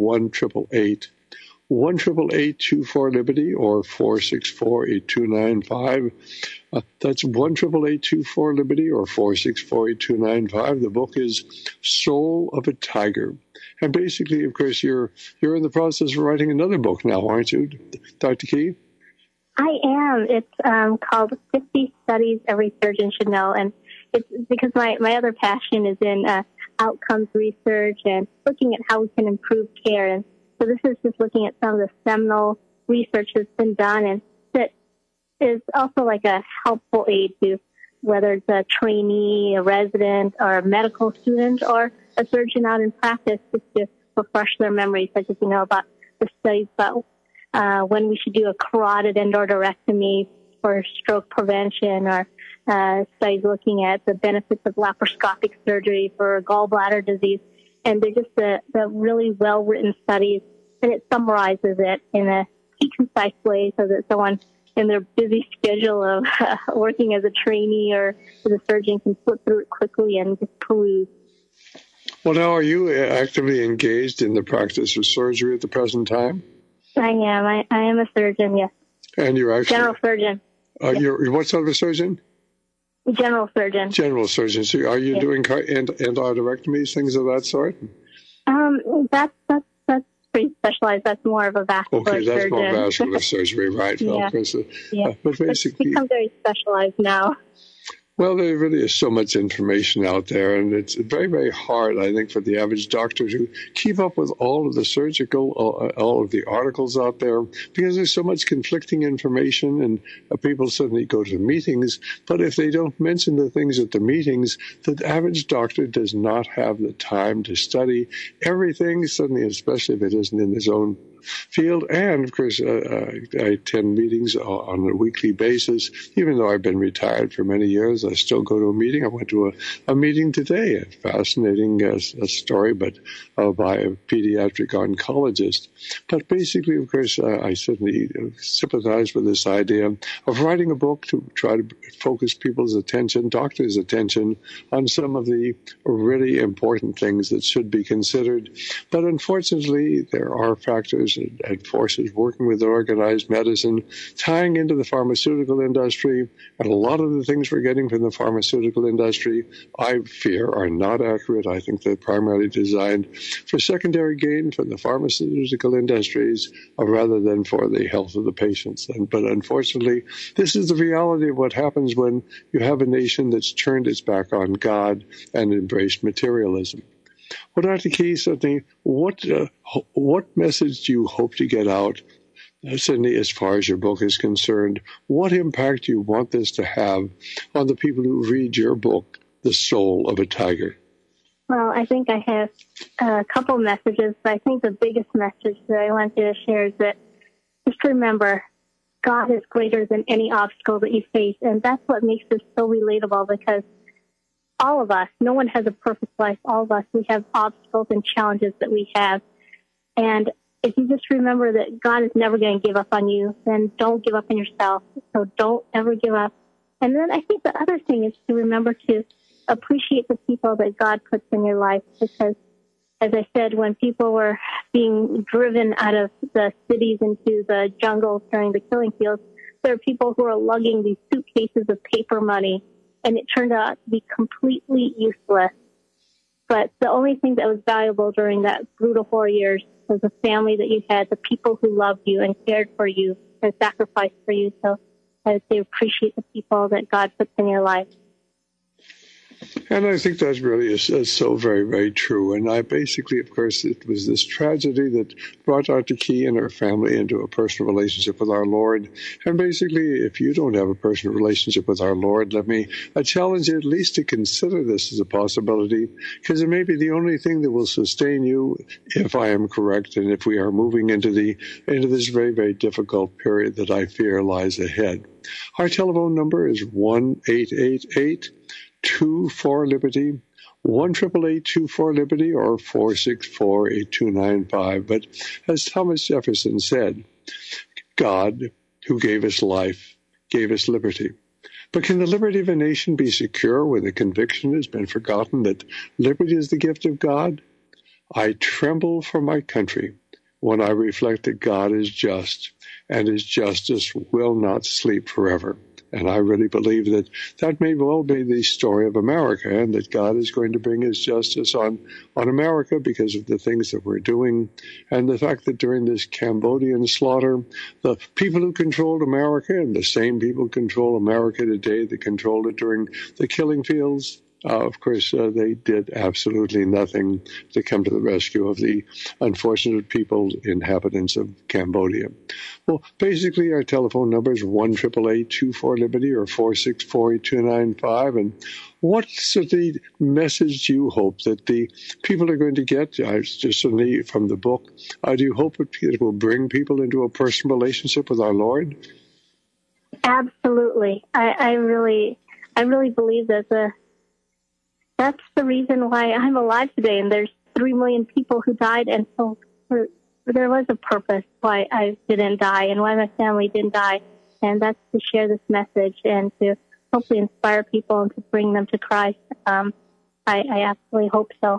1-888-24-LIBERTY or 464-8295. That's 1-888-24-LIBERTY or 464-8295. The book is Soul of a Tiger. And basically, of course, you're in the process of writing another book now, aren't you, Dr. Key? I am. It's called 50 Studies Every Surgeon Should Know. And it's because my other passion is in outcomes research and looking at how we can improve care. And so this is just looking at some of the seminal research that's been done, and that is also like a helpful aid to whether it's a trainee, a resident, or a medical student, or a surgeon out in practice, just to refresh their memories, such as, about the studies about when we should do a carotid endarterectomy for stroke prevention, or studies looking at the benefits of laparoscopic surgery for gallbladder disease. And they're just the really well-written studies, and it summarizes it in a key, concise way so that someone in their busy schedule of working as a trainee or as a surgeon can flip through it quickly and just peruse. Well, now, are you actively engaged in the practice of surgery at the present time? I am. I am a surgeon, yes. And you're actually... General surgeon. Yes. You're what sort of a surgeon? General surgeon. General surgeon. So are you doing endarterectomies, things of that sort? That's pretty specialized. That's more of a vascular surgeon. Okay, that's more vascular surgery, right? Yeah. Well, but basically, it's become very specialized now. Well, there really is so much information out there, and it's very, very hard, I think, for the average doctor to keep up with all of the surgical, all of the articles out there, because there's so much conflicting information, and people suddenly go to meetings, but if they don't mention the things at the meetings, the average doctor does not have the time to study everything, suddenly, especially if it isn't in his own field. And of course, I attend meetings on a weekly basis. Even though I've been retired for many years, I still go to a meeting. I went to a meeting today, a fascinating story, but by a pediatric oncologist. But basically, of course, I certainly sympathize with this idea of writing a book to try to focus people's attention, doctors' attention, on some of the really important things that should be considered. But unfortunately, there are factors and forces working with organized medicine, tying into the pharmaceutical industry, and a lot of the things we're getting from the pharmaceutical industry, I fear, are not accurate. I think they're primarily designed for secondary gain from the pharmaceutical industries rather than for the health of the patients. But unfortunately, this is the reality of what happens when you have a nation that's turned its back on God and embraced materialism. Well, Dr. Key, certainly, what message do you hope to get out, certainly as far as your book is concerned? What impact do you want this to have on the people who read your book, The Soul of a Tiger? Well, I think I have a couple messages, but I think the biggest message that I want to share is that just remember, God is greater than any obstacle that you face, and that's what makes this so relatable, because all of us, no one has a perfect life. All of us, we have obstacles and challenges that we have. And if you just remember that God is never going to give up on you, then don't give up on yourself. So don't ever give up. And then I think the other thing is to remember to appreciate the people that God puts in your life, because, as I said, when people were being driven out of the cities into the jungles during the killing fields, there are people who are lugging these suitcases of paper money, and it turned out to be completely useless. But the only thing that was valuable during that brutal 4 years was the family that you had, the people who loved you and cared for you and sacrificed for you. So I would say appreciate the people that God puts in your life. And I think that really is so very, very true. And I basically, of course, it was this tragedy that brought Dr. Key and her family into a personal relationship with our Lord. And basically, if you don't have a personal relationship with our Lord, let me challenge you at least to consider this as a possibility, because it may be the only thing that will sustain you, if I am correct, and if we are moving into this very, very difficult period that I fear lies ahead. Our telephone number is 1-888-24-LIBERTY, 1-888-24-LIBERTY, or 464-8295. But as Thomas Jefferson said, God, who gave us life, gave us liberty. But can the liberty of a nation be secure where the conviction has been forgotten that liberty is the gift of God? I tremble for my country when I reflect that God is just, and his justice will not sleep forever. And I really believe that that may well be the story of America, and that God is going to bring his justice on America because of the things that we're doing, and the fact that during this Cambodian slaughter, the people who controlled America and the same people control America today that controlled it during the killing fields, of course, they did absolutely nothing to come to the rescue of the unfortunate people, inhabitants of Cambodia. Well, basically, our telephone number is 1-888-24-LIBERTY or 464-8295. And what's the message you hope that the people are going to get? Just certainly from the book, do you hope it will bring people into a personal relationship with our Lord? Absolutely. I really believe that that's the reason why I'm alive today, and there's 3 million people who died, and so there was a purpose why I didn't die and why my family didn't die, and that's to share this message and to hopefully inspire people and to bring them to Christ. I absolutely hope so.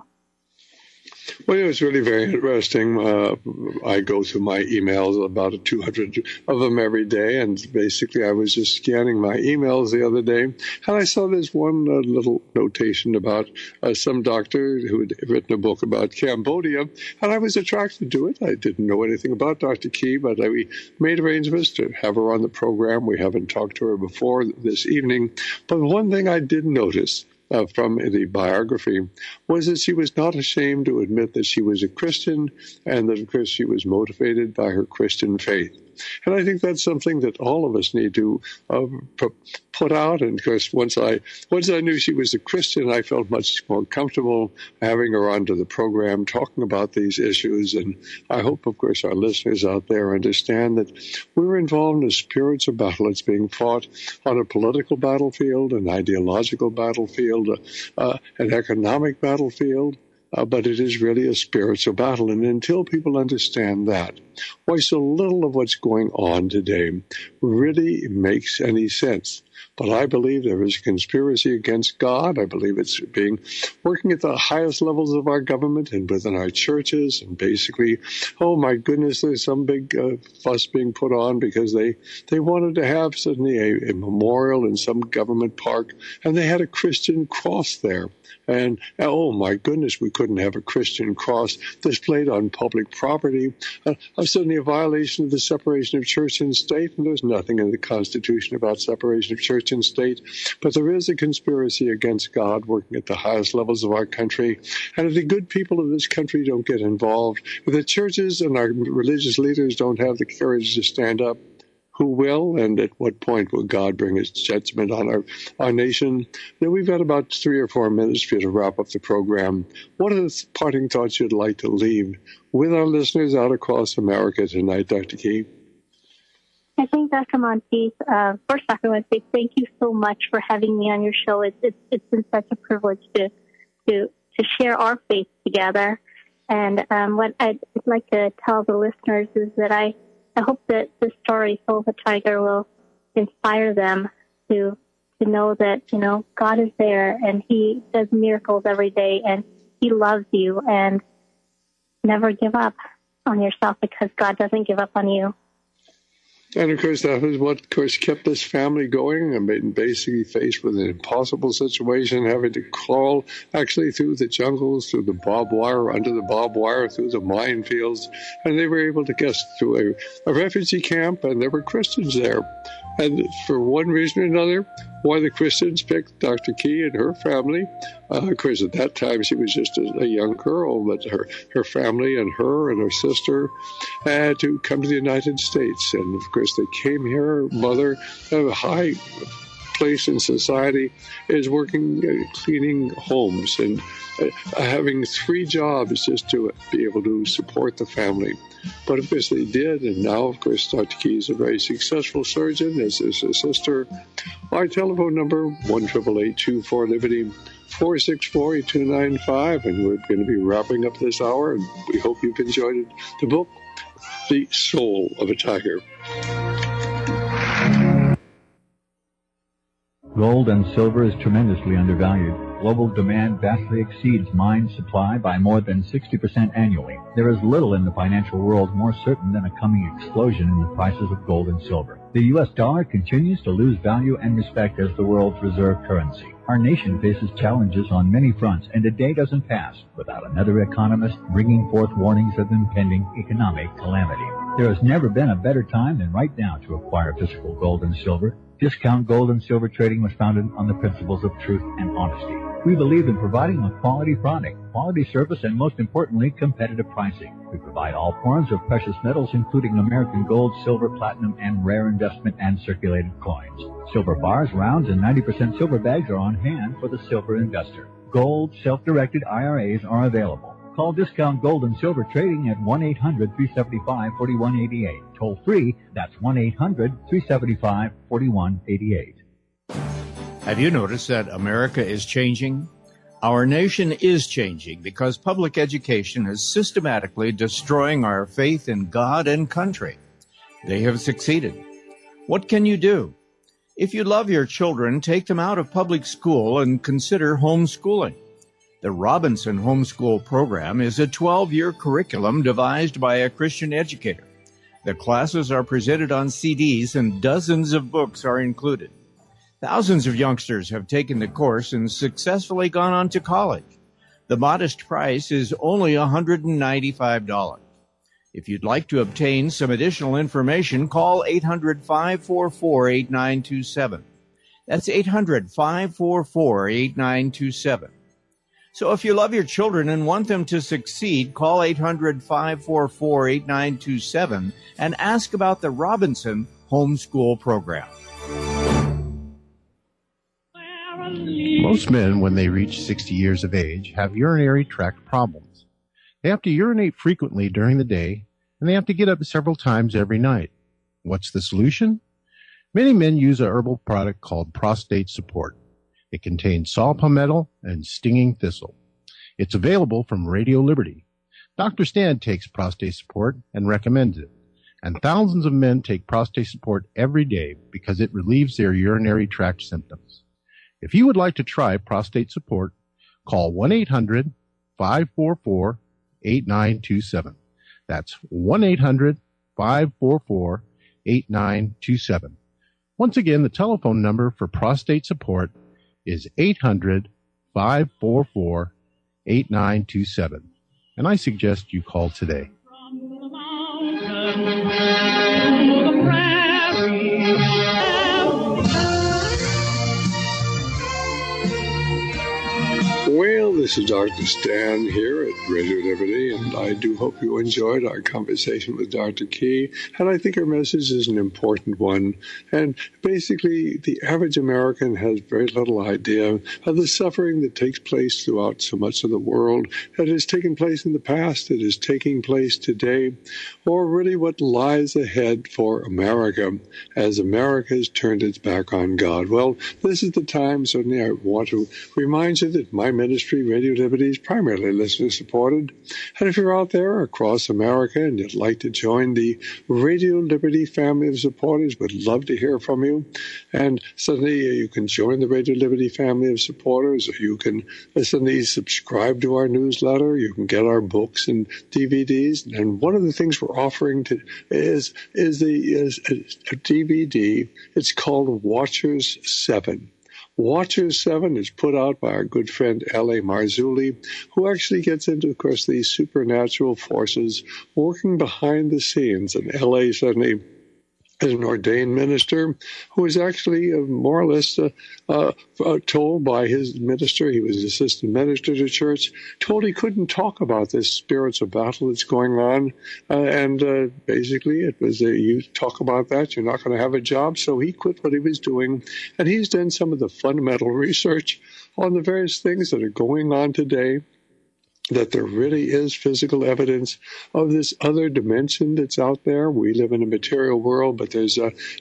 Well, it's really very interesting. I go through my emails, about 200 of them every day, and basically I was just scanning my emails the other day, and I saw this one little notation about some doctor who had written a book about Cambodia, and I was attracted to it. I didn't know anything about Dr. Key, but we made arrangements to have her on the program. We haven't talked to her before this evening, but one thing I did notice from the biography was that she was not ashamed to admit that she was a Christian, and that, of course, she was motivated by her Christian faith. And I think that's something that all of us need to put out. And of course, once I knew she was a Christian, I felt much more comfortable having her onto the program, talking about these issues. And I hope, of course, our listeners out there understand that we're involved in a spiritual battle that's being fought on a political battlefield, an ideological battlefield, an economic battlefield. But it is really a spiritual battle. And until people understand that, why so little of what's going on today really makes any sense. But I believe there is a conspiracy against God. I believe it's working at the highest levels of our government and within our churches. And basically, oh my goodness, there's some big fuss being put on because they wanted to have suddenly a memorial in some government park, and they had a Christian cross there. And, oh my goodness, we couldn't have a Christian cross displayed on public property. Suddenly a violation of the separation of church and state, and there's nothing in the Constitution about separation of church and state. But there is a conspiracy against God working at the highest levels of our country. And if the good people of this country don't get involved, if the churches and our religious leaders don't have the courage to stand up, who will, and at what point will God bring his judgment on our nation. Now, we've got about 3 or 4 minutes for you to wrap up the program. What are the parting thoughts you'd like to leave with our listeners out across America tonight, Dr. Key? I think, Dr. Monteith, first off, I want to say thank you so much for having me on your show. It's been such a privilege to share our faith together. And what I'd like to tell the listeners is that I hope that this story, Soul of a Tiger, will inspire them to know that, God is there and he does miracles every day and he loves you, and never give up on yourself because God doesn't give up on you. And, of course, that was what, kept this family going. I mean, basically faced with an impossible situation, having to crawl actually through the jungles, through the barbed wire, under the barbed wire, through the minefields. And they were able to get to a refugee camp, and there were Christians there. And for one reason or another, why the Christians picked Dr. Key and her family. Of course, at that time, she was just a young girl, but her family and her and her sister had to come to the United States. And, of course, they came here. Her mother, a high place in society, is working, cleaning homes and having 3 jobs just to be able to support the family. But, of course, they did, and now, of course, Dr. Key is a very successful surgeon, as is his sister. Our telephone number, 1-888-24-LIBERTY, 464-8295, and we're going to be wrapping up this hour, and we hope you've enjoyed the book, The Soul of a Tiger. Gold and silver is tremendously undervalued. Global demand vastly exceeds mine supply by more than 60% annually. There is little in the financial world more certain than a coming explosion in the prices of gold and silver. The U.S. dollar continues to lose value and respect as the world's reserve currency. Our nation faces challenges on many fronts, and a day doesn't pass without another economist bringing forth warnings of impending economic calamity. There has never been a better time than right now to acquire physical gold and silver. Discount Gold and Silver Trading was founded on the principles of truth and honesty. We believe in providing a quality product, quality service, and most importantly, competitive pricing. We provide all forms of precious metals, including American gold, silver, platinum, and rare investment and circulated coins. Silver bars, rounds, and 90% silver bags are on hand for the silver investor. Gold self-directed IRAs are available. Call Discount Gold and Silver Trading at 1-800-375-4188. Toll free, that's 1-800-375-4188. Have you noticed that America is changing? Our nation is changing because public education is systematically destroying our faith in God and country. They have succeeded. What can you do? If you love your children, take them out of public school and consider homeschooling. The Robinson Homeschool Program is a 12-year curriculum devised by a Christian educator. The classes are presented on CDs and dozens of books are included. Thousands of youngsters have taken the course and successfully gone on to college. The modest price is only $195. If you'd like to obtain some additional information, call 800-544-8927. That's 800-544-8927. So if you love your children and want them to succeed, call 800-544-8927 and ask about the Robinson Homeschool Program. Most men, when they reach 60 years of age, have urinary tract problems. They have to urinate frequently during the day, and they have to get up several times every night. What's the solution? Many men use a herbal product called Prostate Support. It contains saw palmetto and stinging thistle. It's available from Radio Liberty. Dr. Stan takes Prostate Support and recommends it. And thousands of men take Prostate Support every day because it relieves their urinary tract symptoms. If you would like to try Prostate Support, call 1-800-544-8927. That's 1-800-544-8927. Once again, the telephone number for Prostate Support is 800-544-8927. And I suggest you call today. Well, the This is Dr. Stan here at Radio Liberty, and I do hope you enjoyed our conversation with Dr. Key. And I think her message is an important one. And basically, the average American has very little idea of the suffering that takes place throughout so much of the world, that has taken place in the past, that is taking place today, or really what lies ahead for America as America has turned its back on God. Well, this is the time, certainly I want to remind you that my ministry, Radio Liberty, is primarily listener-supported. And if you're out there across America and you'd like to join the Radio Liberty family of supporters, we'd love to hear from you. And certainly you can join the Radio Liberty family of supporters, or you can certainly subscribe to our newsletter. You can get our books and DVDs. And one of the things we're offering is a DVD. It's called Watchers 7. Watchers 7 is put out by our good friend L.A. Marzulli, who actually gets into, of course, these supernatural forces working behind the scenes. And L.A. suddenly is an ordained minister who was actually more or less told by his minister, he was assistant minister to church, told he couldn't talk about this spiritual battle that's going on. And basically it was, you talk about that, you're not going to have a job. So he quit what he was doing. And he's done some of the fundamental research on the various things that are going on today, that there really is physical evidence of this other dimension that's out there. We live in a material world, but there's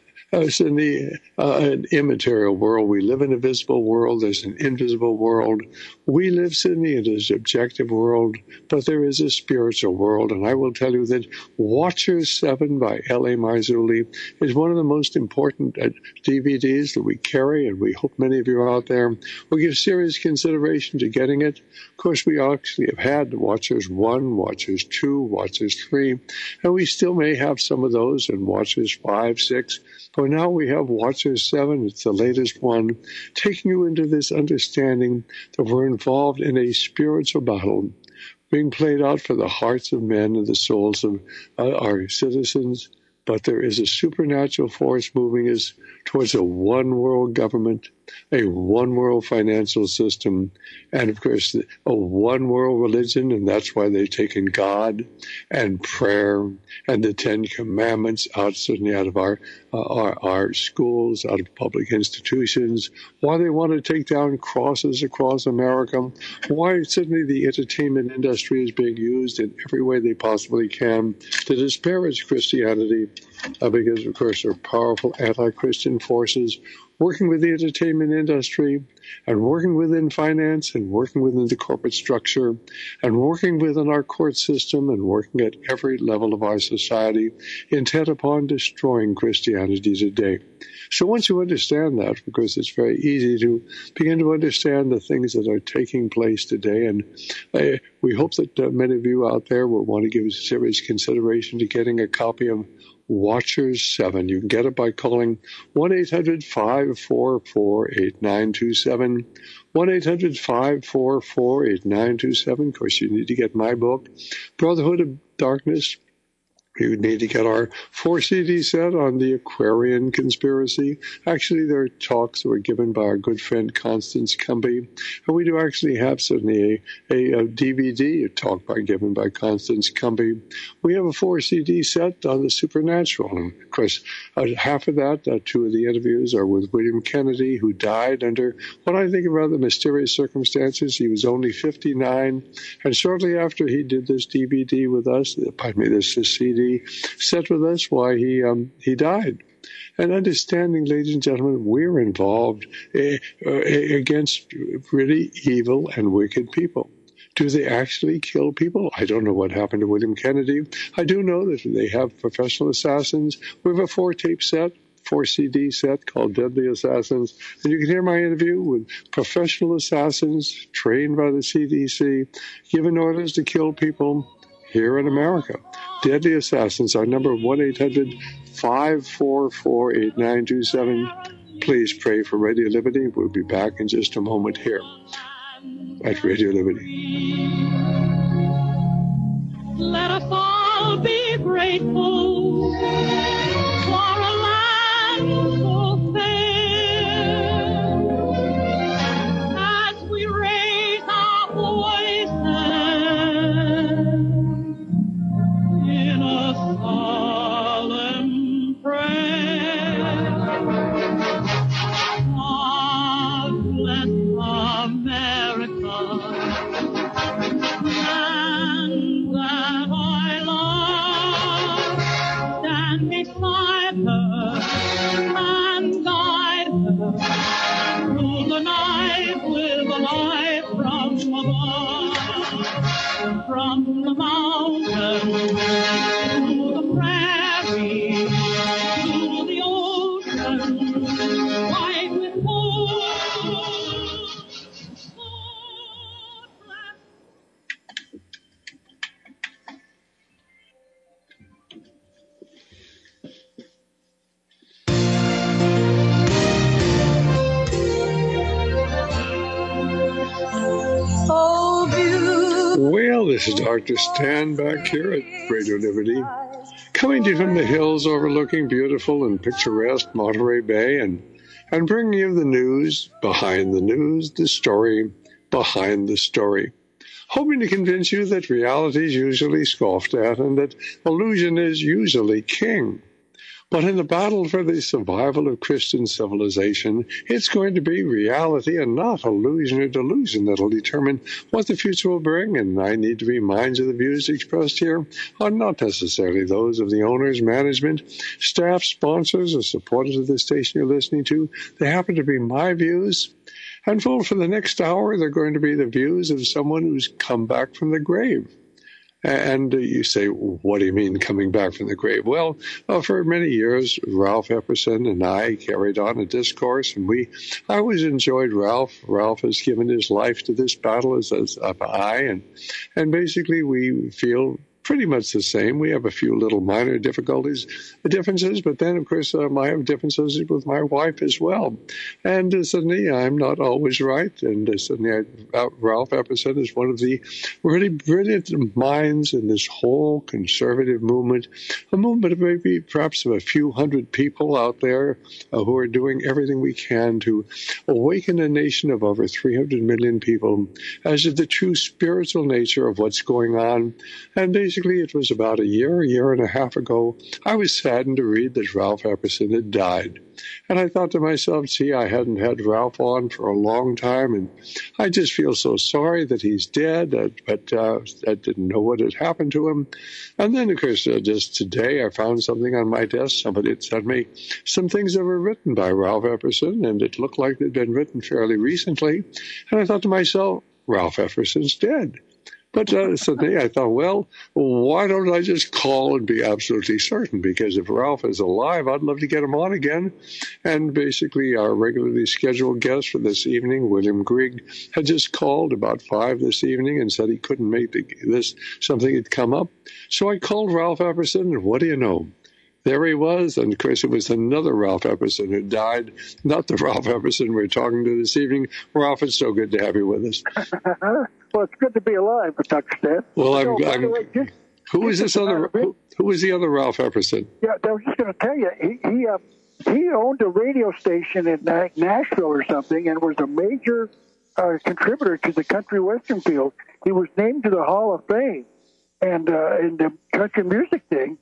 an immaterial world. We live in a visible world. There's an invisible world. We live, Sydney, in this objective world, but there is a spiritual world. And I will tell you that Watchers 7 by L.A. Marzulli is one of the most important DVDs that we carry, and we hope many of you out there will give serious consideration to getting it. Of course, we actually have had Watchers 1, Watchers 2, Watchers 3, and we still may have some of those in Watchers 5, 6. But now we have Watchers 7, it's the latest one, taking you into this understanding that we're involved in a spiritual battle being played out for the hearts of men and the souls of our citizens. But there is a supernatural force moving us towards a one-world government, a one-world financial system, and, of course, a one-world religion, and that's why they've taken God and prayer and the Ten Commandments certainly out of our schools, out of public institutions, why they want to take down crosses across America, why certainly the entertainment industry is being used in every way they possibly can to disparage Christianity, because, of course, there are powerful anti-Christian forces working with the entertainment industry and working within finance and working within the corporate structure and working within our court system and working at every level of our society, intent upon destroying Christianity today. So once you understand that, because it's very easy to begin to understand the things that are taking place today, and we hope that many of you out there will want to give serious consideration to getting a copy of Watchers 7. You can get it by calling 1-800-544-8927, 1-800-544-8927. Of course, you need to get my book, Brotherhood of Darkness. You need to get our 4-CD set on the Aquarian conspiracy. Actually, there are talks that were given by our good friend Constance Cumbie. And we do actually have certainly a DVD, a talk given by Constance Cumbie. We have a 4-CD set on the supernatural. And, of course, half of that, 2 of the interviews are with William Kennedy, who died under what I think are rather mysterious circumstances. He was only 59. And shortly after he did this DVD with us, this CD, set with us why he died. And understanding, ladies and gentlemen, we're involved against really evil and wicked people. Do they actually kill people? I don't know what happened to William Kennedy. I do know that they have professional assassins. We have a 4-tape set, 4-CD set called Deadly Assassins. And you can hear my interview with professional assassins trained by the CDC, given orders to kill people here in America. Deadly Assassins, our number 1-800-544-8927. Please pray for Radio Liberty. We'll be back in just a moment here at Radio Liberty. Let us all be grateful for a land so fair as we raise our voice. From the mountain to the prairie to the ocean, white with gold. Well, this is Dr. Stan back here at Radio Liberty, coming to you from the hills overlooking beautiful and picturesque Monterey Bay and bringing you the news, the story behind the story. Hoping to convince you that reality is usually scoffed at and that illusion is usually king. But in the battle for the survival of Christian civilization, it's going to be reality and not illusion or delusion that'll determine what the future will bring. And I need to remind you the views expressed here are not necessarily those of the owners, management, staff, sponsors, or supporters of the station you're listening to. They happen to be my views. And for the next hour, they're going to be the views of someone who's come back from the grave. And you say, what do you mean coming back from the grave? Well, for many years, Ralph Epperson and I carried on a discourse, and I always enjoyed Ralph. Ralph has given his life to this battle as I, and basically we feel pretty much the same. We have a few little minor differences, but then, of course, I have differences with my wife as well. And suddenly, I'm not always right. And suddenly, Ralph Epperson is one of the really brilliant minds in this whole conservative movement, a movement of maybe perhaps of a few hundred people out there who are doing everything we can to awaken a nation of over 300 million people as to the true spiritual nature of what's going on. And basically, it was about a year and a half ago, I was saddened to read that Ralph Epperson had died. And I thought to myself, I hadn't had Ralph on for a long time, and I just feel so sorry that he's dead, but I didn't know what had happened to him. And then, of course, just today I found something on my desk. Somebody had sent me some things that were written by Ralph Epperson, and it looked like they'd been written fairly recently. And I thought to myself, Ralph Epperson's dead. But suddenly I thought, well, why don't I just call and be absolutely certain? Because if Ralph is alive, I'd love to get him on again. And basically our regularly scheduled guest for this evening, William Grigg, had just called about 5 this evening and said he couldn't make something had come up. So I called Ralph Epperson, and what do you know? There he was, and of course it was another Ralph Epperson who died, not the Ralph Epperson we're talking to this evening. Ralph, it's so good to have you with us. Well, it's good to be alive, Dr. Stan. Well, who is this other? Who is the other Ralph Epperson? Yeah, I was just going to tell you, he owned a radio station in Nashville or something, and was a major contributor to the country western field. He was named to the Hall of Fame, and in the country music thing.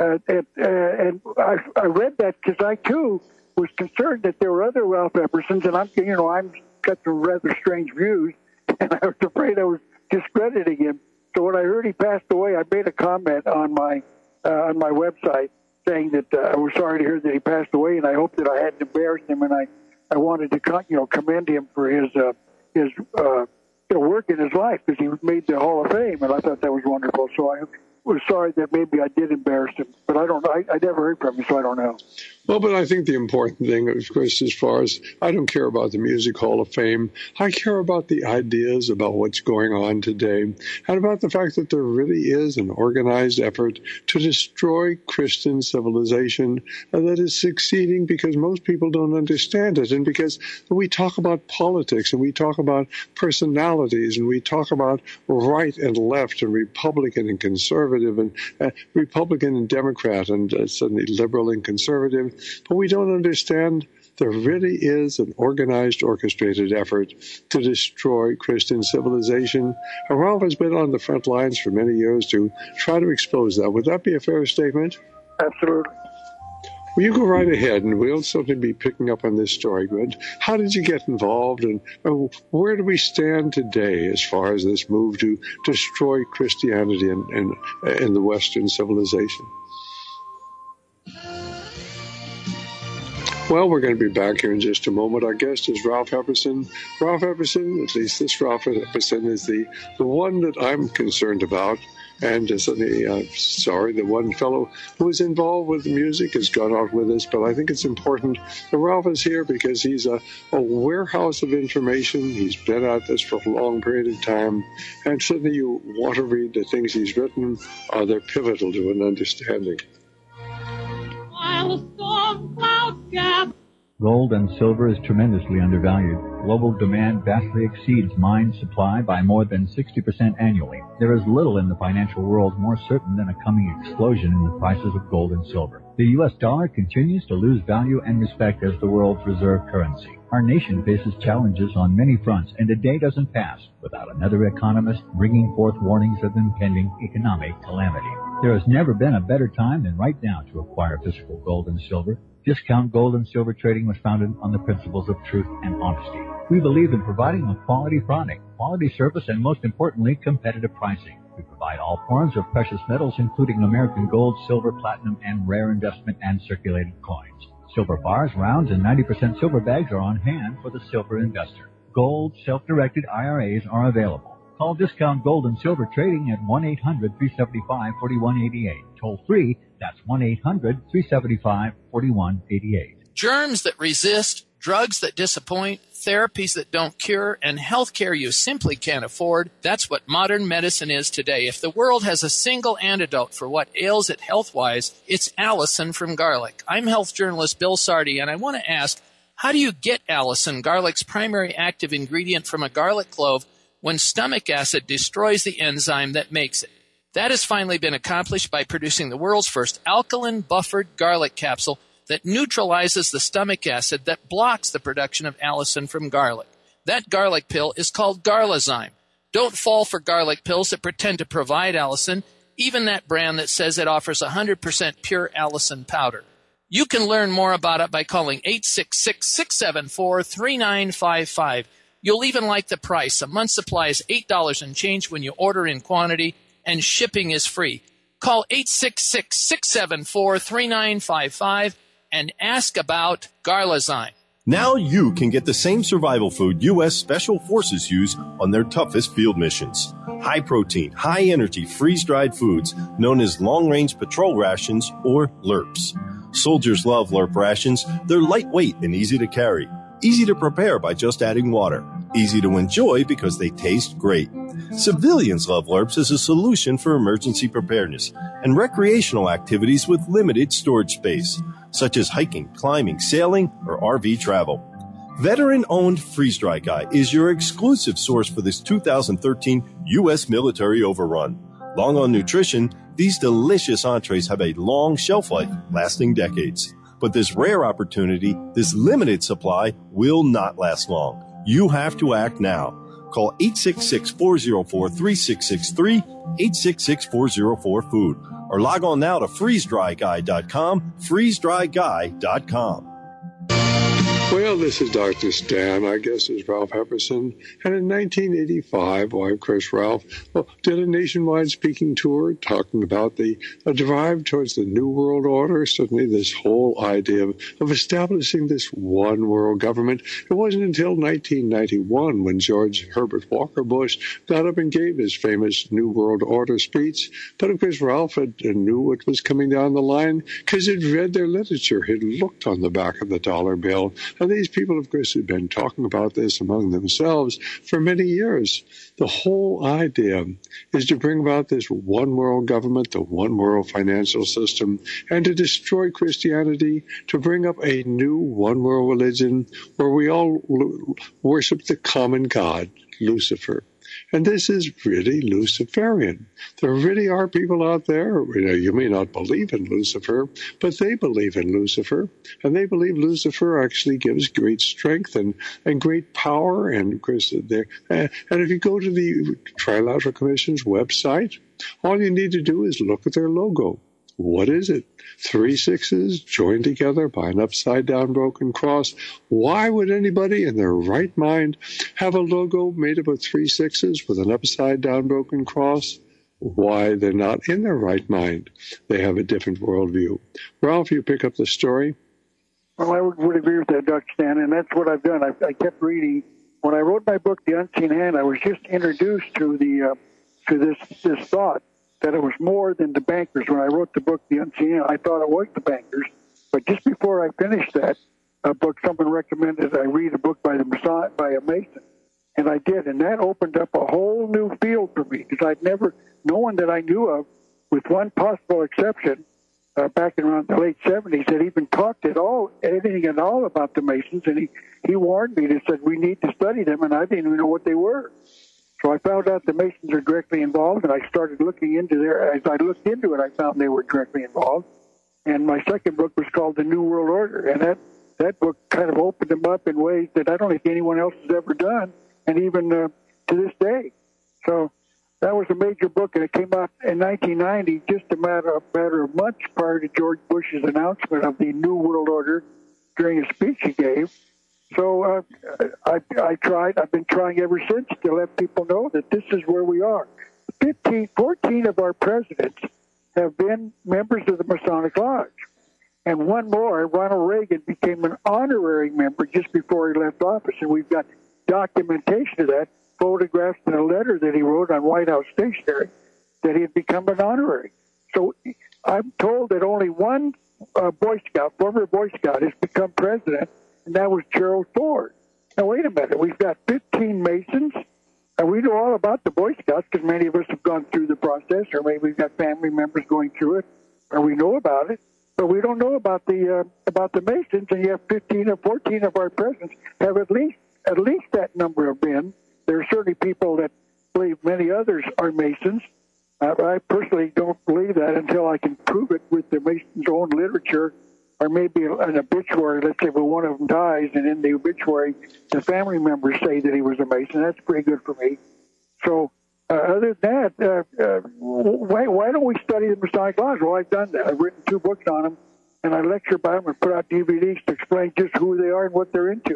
And I read that because I too was concerned that there were other Ralph Eppersons, and I'm got some rather strange views, and I was afraid I was discrediting him. So when I heard he passed away, I made a comment on my website saying that I was sorry to hear that he passed away, and I hoped that I hadn't embarrassed him, and I wanted to commend him for his work in his life, because he made the Hall of Fame, and I thought that was wonderful. So I was sorry that maybe I did embarrass him, but I don't know. I never heard from him, so I don't know. Well, but I think the important thing, of course, as far as I don't care about the Music Hall of Fame, I care about the ideas about what's going on today and about the fact that there really is an organized effort to destroy Christian civilization that is succeeding because most people don't understand it, and because we talk about politics and we talk about personalities and we talk about right and left and Republican and conservative and Republican and Democrat and suddenly liberal and conservative. But we don't understand there really is an organized, orchestrated effort to destroy Christian civilization. And Ralph has been on the front lines for many years to try to expose that. Would that be a fair statement? Absolutely. Well, you go right ahead, and we'll certainly be picking up on this story. But how did you get involved, and where do we stand today as far as this move to destroy Christianity in the Western civilization? Well, we're going to be back here in just a moment. Our guest is Ralph Epperson. Ralph Epperson, at least this Ralph Epperson, is the one that I'm concerned about. And the one fellow who is involved with the music has gone out with us, but I think it's important that Ralph is here because he's a warehouse of information. He's been at this for a long period of time, and certainly you want to read the things he's written. They're pivotal to an understanding. Gold and silver is tremendously undervalued. Global demand vastly exceeds mine supply by more than 60% annually. There is little in the financial world more certain than a coming explosion in the prices of gold and silver. The U.S. dollar continues to lose value and respect as the world's reserve currency. Our nation faces challenges on many fronts, and a day doesn't pass without another economist bringing forth warnings of impending economic calamity. There has never been a better time than right now to acquire physical gold and silver. Discount Gold and Silver Trading was founded on the principles of truth and honesty. We believe in providing a quality product, quality service, and most importantly, competitive pricing. We provide all forms of precious metals, including American gold, silver, platinum, and rare investment and circulated coins. Silver bars, rounds, and 90% silver bags are on hand for the silver investor. Gold self-directed IRAs are available. Call Discount Gold and Silver Trading at 1-800-375-4188. Toll free, that's 1-800-375-4188. Germs that resist, drugs that disappoint, therapies that don't cure, and health care you simply can't afford. That's what modern medicine is today. If the world has a single antidote for what ails it health-wise, it's Allison from garlic. I'm health journalist Bill Sardi, and I want to ask, how do you get Allison, garlic's primary active ingredient, from a garlic clove when stomach acid destroys the enzyme that makes it? That has finally been accomplished by producing the world's first alkaline buffered garlic capsule that neutralizes the stomach acid that blocks the production of allicin from garlic. That garlic pill is called Garlazyme. Don't fall for garlic pills that pretend to provide allicin, even that brand that says it offers 100% pure allicin powder. You can learn more about it by calling 866-674-3955. You'll even like the price. A month's supply is $8 and change when you order in quantity, and shipping is free. Call 866-674-3955 and ask about Garlazyme. Now you can get the same survival food U.S. Special Forces use on their toughest field missions. High-protein, high-energy, freeze-dried foods known as long-range patrol rations, or LRPs. Soldiers love LRP rations. They're lightweight and easy to carry. Easy to prepare by just adding water. Easy to enjoy because they taste great. Civilians love LRPs as a solution for emergency preparedness and recreational activities with limited storage space, such as hiking, climbing, sailing, or RV travel. Veteran-owned Freeze Dry Guy is your exclusive source for this 2013 U.S. military overrun. Long on nutrition, these delicious entrees have a long shelf life, lasting decades. But this rare opportunity, this limited supply, will not last long. You have to act now. Call 866-404-3663, 866-404-FOOD, or log on now to freezedryguy.com, freezedryguy.com. Well, this is Dr. Stan. I guess it's Ralph Epperson. And in 1985, of course, Ralph did a nationwide speaking tour talking about the drive towards the New World Order, certainly this whole idea of establishing this one world government. It wasn't until 1991 when George Herbert Walker Bush got up and gave his famous New World Order speech. But, of course, Ralph knew what was coming down the line because he'd read their literature. He'd looked on the back of the dollar bill. And these people, of course, have been talking about this among themselves for many years. The whole idea is to bring about this one world government, the one world financial system, and to destroy Christianity, to bring up a new one world religion where we all worship the common God, Lucifer. And this is really Luciferian. There really are people out there, you may not believe in Lucifer, but they believe in Lucifer. And they believe Lucifer actually gives great strength and great power. And, of course, and if you go to the Trilateral Commission's website, all you need to do is look at their logo. What is it? 3 sixes joined together by an upside-down broken cross. Why would anybody in their right mind have a logo made up of 3 sixes with an upside-down broken cross? Why, they're not in their right mind. They have a different worldview. Ralph, you pick up the story. Well, I would agree with that, Dr. Stan, and that's what I've done. I kept reading. When I wrote my book, The Unseen Hand, I was just introduced to this thought that it was more than the bankers. When I wrote the book, The Unseen Hand, I thought it was the bankers. But just before I finished that book, someone recommended I read a book by a Mason, and I did, and that opened up a whole new field for me because no one that I knew of, with one possible exception, back in around the late 70s, had even talked anything at all about the Masons, and he warned me and said, we need to study them, and I didn't even know what they were. So I found out the Masons are directly involved, and I started looking into as I looked into it, I found they were directly involved. And my second book was called The New World Order, and that book kind of opened them up in ways that I don't think anyone else has ever done, and even to this day. So that was a major book, and it came out in 1990, just a matter of months prior to George Bush's announcement of the New World Order during a speech he gave. So I've been trying ever since to let people know that this is where we are. 14 of our presidents have been members of the Masonic Lodge. And one more, Ronald Reagan, became an honorary member just before he left office. And we've got documentation of that, photographs and a letter that he wrote on White House stationery that he had become an honorary. So I'm told that only one former Boy Scout, has become president, and that was Gerald Ford. Now, wait a minute. We've got 15 Masons, and we know all about the Boy Scouts because many of us have gone through the process, or maybe we've got family members going through it, or we know about it, but we don't know about the Masons, and you have 15 or 14 of our presidents have at least that number have been. There are certainly people that believe many others are Masons. I personally don't believe that until I can prove it with the Masons' own literature, or maybe an obituary. Let's say, well, one of them dies, and in the obituary, the family members say that he was a Mason. That's pretty good for me. So, other than that, why don't we study the Masonic Lodge? Well, I've done that. I've written 2 books on them, and I lecture about them and put out DVDs to explain just who they are and what they're into.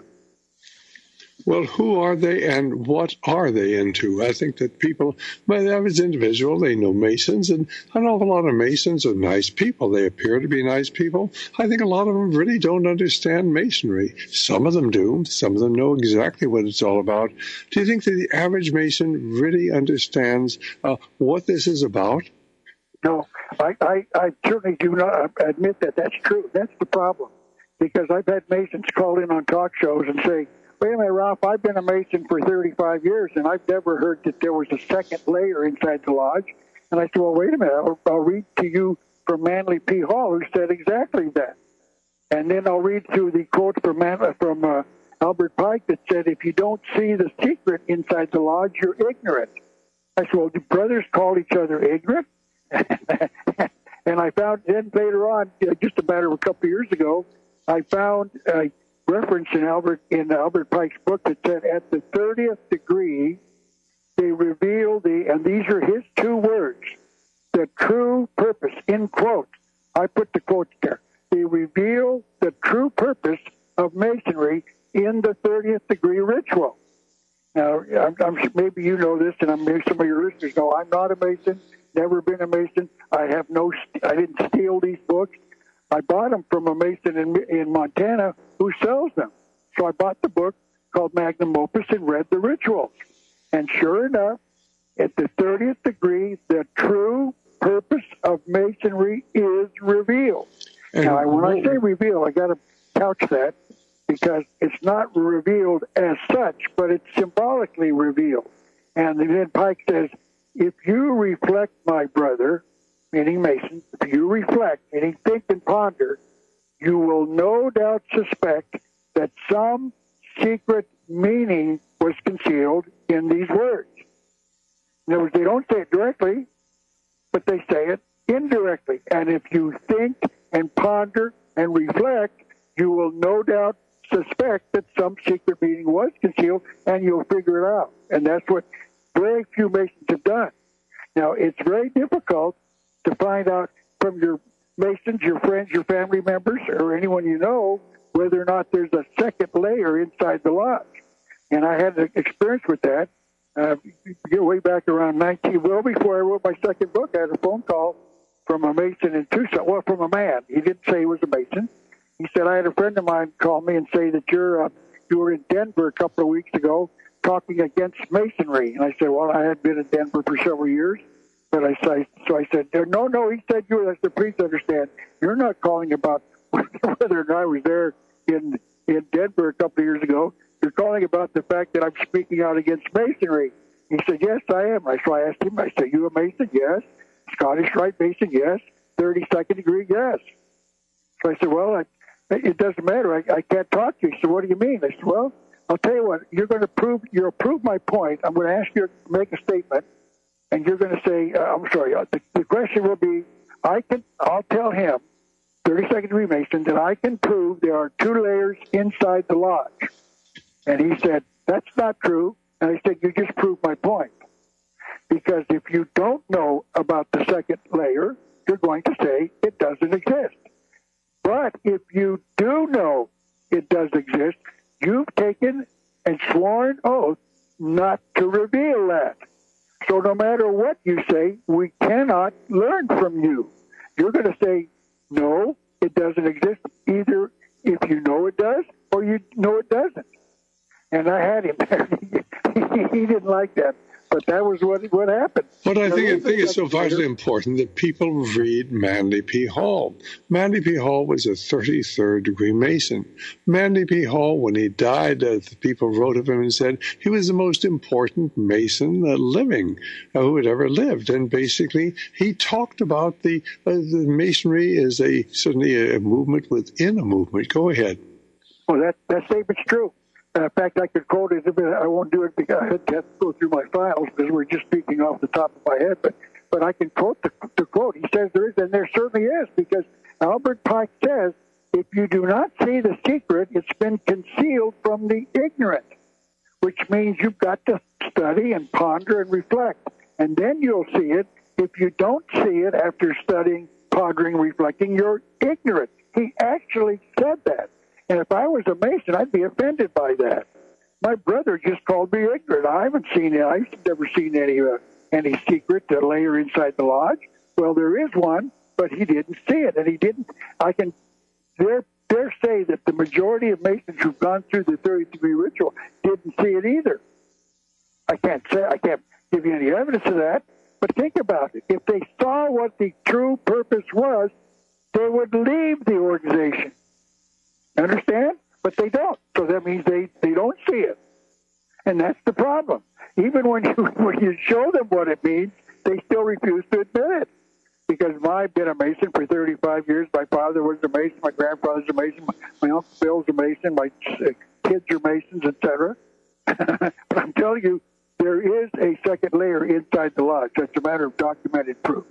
Well, who are they and what are they into? I think that people, by the average individual, they know Masons, and an awful lot of Masons are nice people. They appear to be nice people. I think a lot of them really don't understand Masonry. Some of them do. Some of them know exactly what it's all about. Do you think that the average Mason really understands what this is about? No, I certainly do not admit that that's true. That's the problem, because I've had Masons call in on talk shows and say, wait a minute, Ralph, I've been a Mason for 35 years, and I've never heard that there was a second layer inside the lodge. And I said, well, wait a minute, I'll read to you from Manly P. Hall, who said exactly that. And then I'll read through the quote from Albert Pike that said, if you don't see the secret inside the lodge, you're ignorant. I said, well, do brothers call each other ignorant? And I found then later on, just a matter of a couple of years ago, I found a reference in Albert Pike's book that said, at the 30th degree, they reveal and these are his 2 words, the true purpose, in quotes. I put the quotes there. They reveal the true purpose of Masonry in the 30th degree ritual. Now, maybe you know this, and maybe some of your listeners know, I'm not a Mason, never been a Mason. I didn't steal these books. I bought them from a Mason in Montana who sells them. So I bought the book called Magnum Opus and read the rituals. And sure enough, at the 30th degree, the true purpose of Masonry is revealed. Now, when I say reveal, I got to couch that because it's not revealed as such, but it's symbolically revealed. And then Pike says, if you reflect, my brother, meaning Mason, if you reflect, meaning think and ponder, you will no doubt suspect that some secret meaning was concealed in these words. In other words, they don't say it directly, but they say it indirectly. And if you think and ponder and reflect, you will no doubt suspect that some secret meaning was concealed, and you'll figure it out. And that's what very few Masons have done. Now, it's very difficult to find out from your Masons, your friends, your family members, or anyone you know, whether or not there's a second layer inside the lodge. And I had an experience with that way back around well before I wrote my second book. I had a phone call from a Mason in Tucson, well, from a man. He didn't say he was a Mason. He said, I had a friend of mine call me and say that you were in Denver a couple of weeks ago talking against masonry. And I said, well, I had been in Denver for several years. But I said, no, he said, I said, please understand, you're not calling about whether or not I was there in Denver a couple of years ago. You're calling about the fact that I'm speaking out against masonry. He said, yes, I am. So I asked him, I said, you a Mason? Yes. Scottish Rite Mason? Yes. 32nd degree? Yes. So I said, well, it doesn't matter. I can't talk to you. He said, what do you mean? I said, well, I'll tell you what, you'll prove my point. I'm going to ask you to make a statement, and you're going to say, the question will be, I'll tell him, 32nd degree Mason, that I can prove there are 2 layers inside the lodge. And he said, that's not true. And I said, you just proved my point. Because if you don't know about the second layer, you're going to say it doesn't exist. But if you do know it does exist, you've taken and sworn oath not to reveal that. So no matter what you say, we cannot learn from you. You're going to say, no, it doesn't exist, either if you know it does or you know it doesn't. And I had him there. He didn't like that. But that was what happened. But I think it's so vitally important that people read Manly P. Hall. Manly P. Hall was a 33rd degree Mason. Manly P. Hall, when he died, the people wrote of him and said he was the most important Mason living who had ever lived. And basically, he talked about the Masonry as certainly a movement within a movement. Go ahead. Well, that statement's true. In fact, I could quote it, but I won't do it because I have to go through my files because we're just speaking off the top of my head. But I can quote the quote. He says there is, and there certainly is, because Albert Pike says, if you do not see the secret, it's been concealed from the ignorant, which means you've got to study and ponder and reflect, and then you'll see it. If you don't see it after studying, pondering, reflecting, you're ignorant. He actually said that. And if I was a Mason, I'd be offended by that. My brother just called me ignorant. I've never seen any secret layer inside the lodge. Well, there is one, but he didn't see it, and he didn't. I can dare say that the majority of Masons who've gone through the 30th degree ritual didn't see it either. I can't give you any evidence of that, but think about it. If they saw what the true purpose was, they would leave the organization. Understand? But they don't. So that means they don't see it. And that's the problem. Even when you show them what it means, they still refuse to admit it. Because I've been a Mason for 35 years. My father was a Mason. My grandfather's a Mason. My Uncle Bill's a Mason. My kids are Masons, etc. But I'm telling you, there is a second layer inside the lodge. That's a matter of documented proof.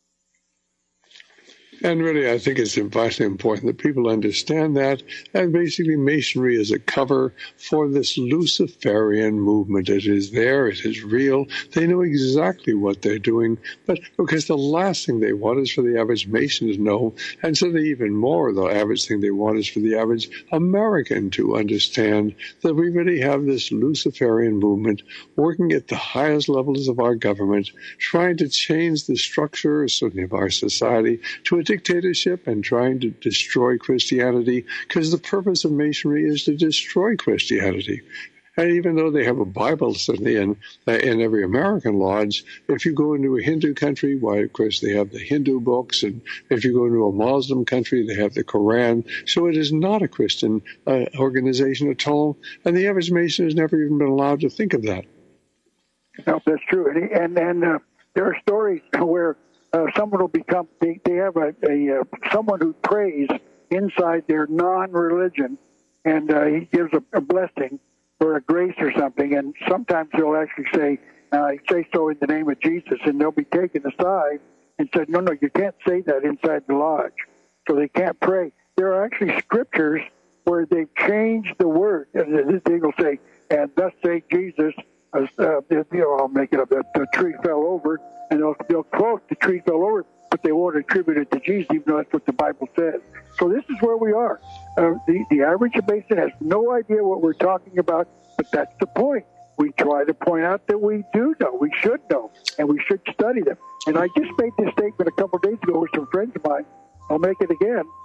And really, I think it's vitally important that people understand that. And basically, Masonry is a cover for this Luciferian movement. It is there. It is real. They know exactly what they're doing. But because the last thing they want is for the average Mason to know, and so even more, the average thing they want is for the average American to understand that we really have this Luciferian movement working at the highest levels of our government, trying to change the structure, certainly of our society, to a dictatorship and trying to destroy Christianity, because the purpose of Masonry is to destroy Christianity. And even though they have a Bible certainly in every American lodge, if you go into a Hindu country, why, of course, they have the Hindu books, and if you go into a Muslim country, they have the Quran. So it is not a Christian organization at all, and the average Mason has never even been allowed to think of that. No, that's true. And there are stories where someone will become, they have someone who prays inside their non-religion, and he gives a blessing or a grace or something, and sometimes he'll actually say so in the name of Jesus, and they'll be taken aside and said, no, you can't say that inside the lodge. So they can't pray. There are actually scriptures where they've changed the word. And they will say, and thus say Jesus, I'll make it up, the tree fell over, and they'll quote the tree fell over, but they won't attribute it to Jesus, even though that's what the Bible says. So this is where we are. The average Mason has no idea what we're talking about, but that's the point. We try to point out that we do know, we should know, and we should study them. And I just made this statement a couple of days ago with some friends of mine. I'll make it again.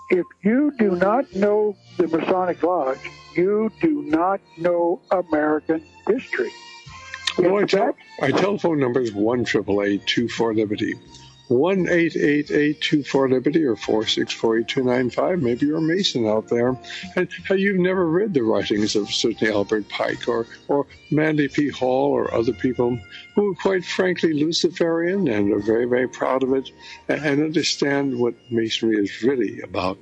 if you do not know the Masonic Lodge, you do not know American history. Well, our telephone number is 1-888-24-LIBERTY. 1-888-24-LIBERTY or 464-8295. Maybe you're a Mason out there, and you've never read the writings of certainly Albert Pike or Manly P. Hall or other people who are quite frankly Luciferian and are very, very proud of it and understand what Masonry is really about.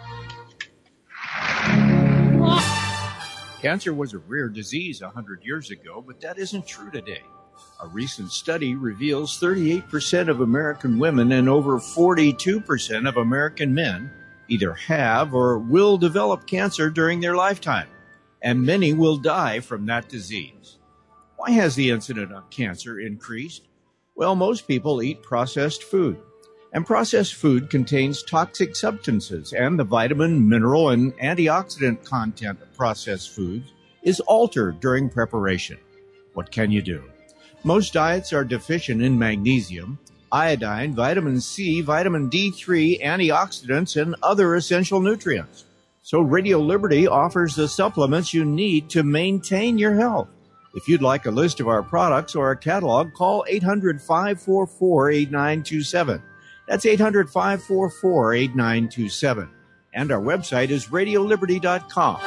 Cancer was a rare disease 100 years ago, but that isn't true today. A recent study reveals 38% of American women and over 42% of American men either have or will develop cancer during their lifetime, and many will die from that disease. Why has the incidence of cancer increased? Well, most people eat processed food, and processed food contains toxic substances, and the vitamin, mineral, and antioxidant content of processed foods is altered during preparation. What can you do? Most diets are deficient in magnesium, iodine, vitamin C, vitamin D3, antioxidants, and other essential nutrients. So Radio Liberty offers the supplements you need to maintain your health. If you'd like a list of our products or a catalog, call 800-544-8927. That's 800-544-8927. And our website is radioliberty.com.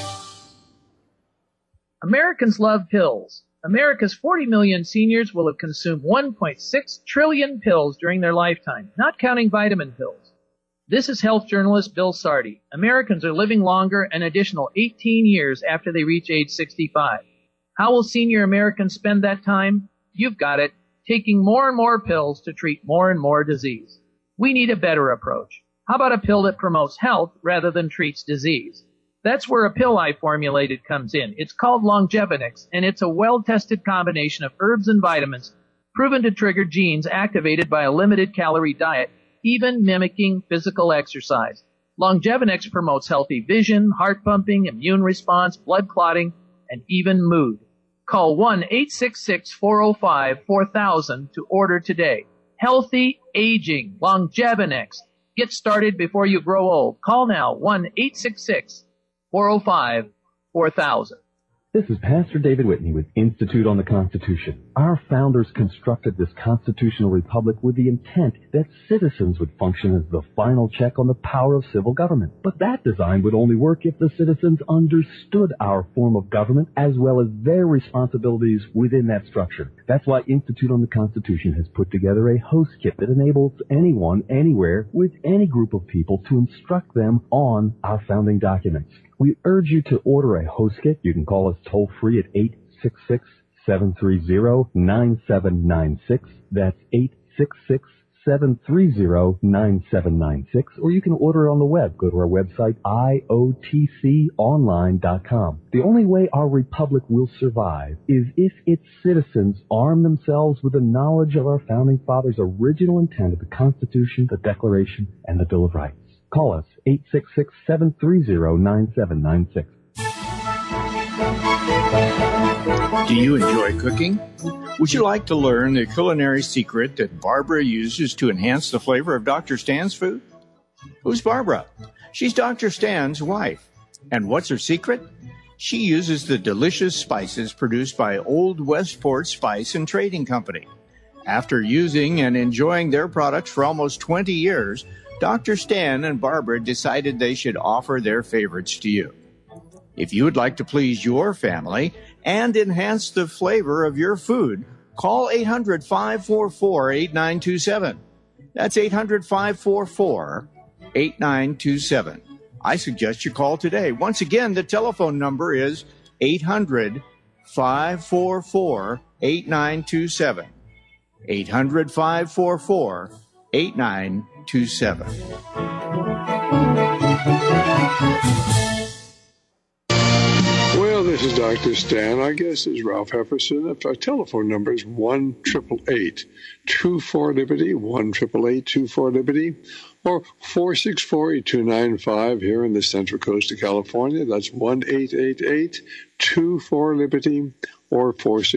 Americans love pills. America's 40 million seniors will have consumed 1.6 trillion pills during their lifetime, not counting vitamin pills. This is health journalist Bill Sardi. Americans are living longer an additional 18 years after they reach age 65. How will senior Americans spend that time? You've got it, taking more and more pills to treat more and more disease. We need a better approach. How about a pill that promotes health rather than treats disease? That's where a pill I formulated comes in. It's called Longevinix, and it's a well-tested combination of herbs and vitamins proven to trigger genes activated by a limited-calorie diet, even mimicking physical exercise. Longevinix promotes healthy vision, heart pumping, immune response, blood clotting, and even mood. Call 1-866-405-4000 to order today. Healthy aging, Longevinix. Get started before you grow old. Call now, 1-866-405-4000. This is Pastor David Whitney with Institute on the Constitution. Our founders constructed this constitutional republic with the intent that citizens would function as the final check on the power of civil government. But that design would only work if the citizens understood our form of government as well as their responsibilities within that structure. That's why Institute on the Constitution has put together a host kit that enables anyone, anywhere, with any group of people to instruct them on our founding documents. We urge you to order a host kit. You can call us toll-free at 866-730-9796. That's 866-730-9796. Or you can order it on the web. Go to our website, iotconline.com. The only way our republic will survive is if its citizens arm themselves with the knowledge of our founding fathers' original intent of the Constitution, the Declaration, and the Bill of Rights. Call us, 866-730-9796. Do you enjoy cooking? Would you like to learn the culinary secret that Barbara uses to enhance the flavor of Dr. Stan's food? Who's Barbara? She's Dr. Stan's wife. And what's her secret? She uses the delicious spices produced by Old Westport Spice and Trading Company. After using and enjoying their products for almost 20 years, Dr. Stan and Barbara decided they should offer their favorites to you. If you would like to please your family and enhance the flavor of your food, call 800-544-8927. That's 800-544-8927. I suggest you call today. Once again, the telephone number is 800-544-8927. 800-544-8927. Well, this is Dr. Stan. Our guest is Ralph Epperson. Our telephone number is 1-888-24-LIBERTY, 1-888-24-LIBERTY, or 464-8295 here in the Central Coast of California. That's 1-888-24-LIBERTY, or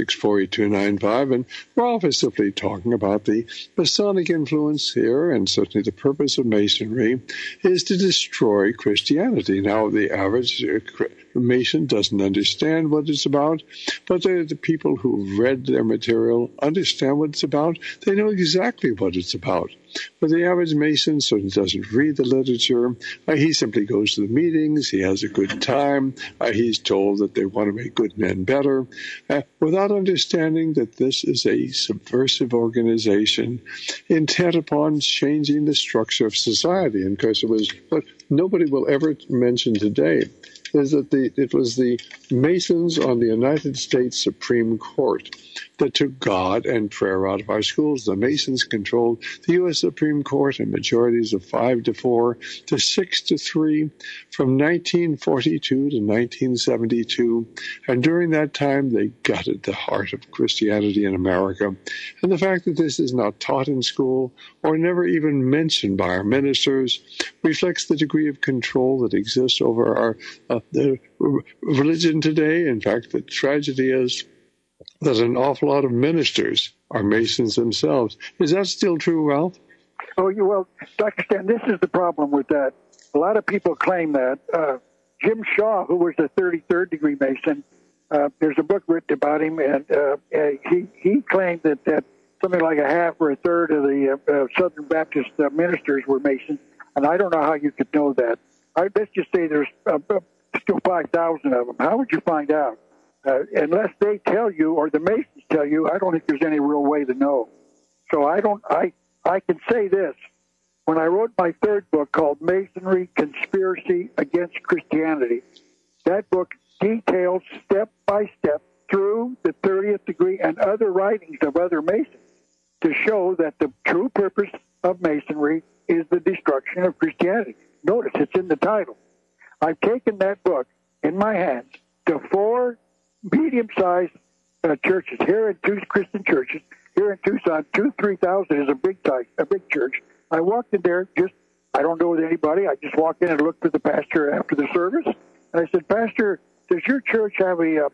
464-8295. And Ralph is simply talking about the Masonic influence here, and certainly the purpose of Masonry is to destroy Christianity. Now, the average Mason doesn't understand what it's about, but the people who've read their material understand what it's about. They know exactly what it's about. But the average Mason certainly doesn't read the literature. He simply goes to the meetings. He has a good time. He's told that they want to make good men better, without understanding that this is a subversive organization intent upon changing the structure of society. And of course, it was what nobody will ever mention today is that it was the Masons on the United States Supreme Court that took God and prayer out of our schools. The Masons controlled the U.S. Supreme Court in majorities of 5-4 to 6-3 from 1942 to 1972. And during that time, they gutted the heart of Christianity in America. And the fact that this is not taught in school or never even mentioned by our ministers reflects the degree of control that exists over our the religion today. In fact, the tragedy is that an awful lot of ministers are Masons themselves. Is that still true, Ralph? Oh, well, Dr. Stan, this is the problem with that. A lot of people claim that. Jim Shaw, who was a 33rd degree Mason, there's a book written about him, and he claimed that something like a half or a third of the Southern Baptist ministers were Masons, and I don't know how you could know that. Let's just say there's still 5,000 of them. How would you find out? Unless they tell you or the Masons tell you, I don't think there's any real way to know. So I can say this. When I wrote my third book called Masonry, Conspiracy Against Christianity, that book details step by step through the 30th degree and other writings of other Masons to show that the true purpose of Masonry is the destruction of Christianity. Notice it's in the title. I've taken that book in my hands to 4 medium-sized churches here in 2 Christian churches here in Tucson. 3,000 is a big church. I walked in there, I don't know anybody. I just walked in and looked at the pastor after the service, and I said, "Pastor, does your church have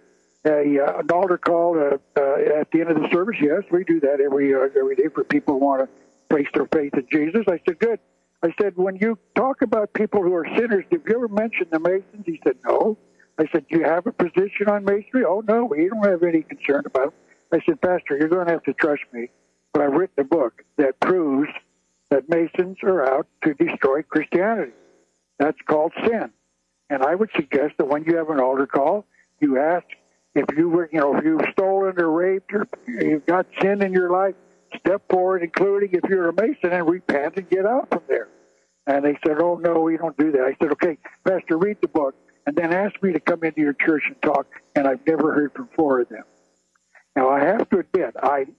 an altar call at the end of the service?" "Yes, we do that every day for people who want to place their faith in Jesus." I said, "Good." I said, "When you talk about people who are sinners, have you ever mentioned the Masons?" He said, "No." I said, "Do you have a position on Masonry?" "Oh, no, we don't have any concern about it." I said, "Pastor, you're going to have to trust me, but I've written a book that proves that Masons are out to destroy Christianity. That's called sin. And I would suggest that when you have an altar call, you ask if if you've stolen or raped or you've got sin in your life, step forward, including if you're a Mason, and repent and get out from there." And they said, "Oh, no, we don't do that." I said, "Okay, Pastor, read the book, and then ask me to come into your church and talk." And I've never heard from 4 of them. Now, I have to admit,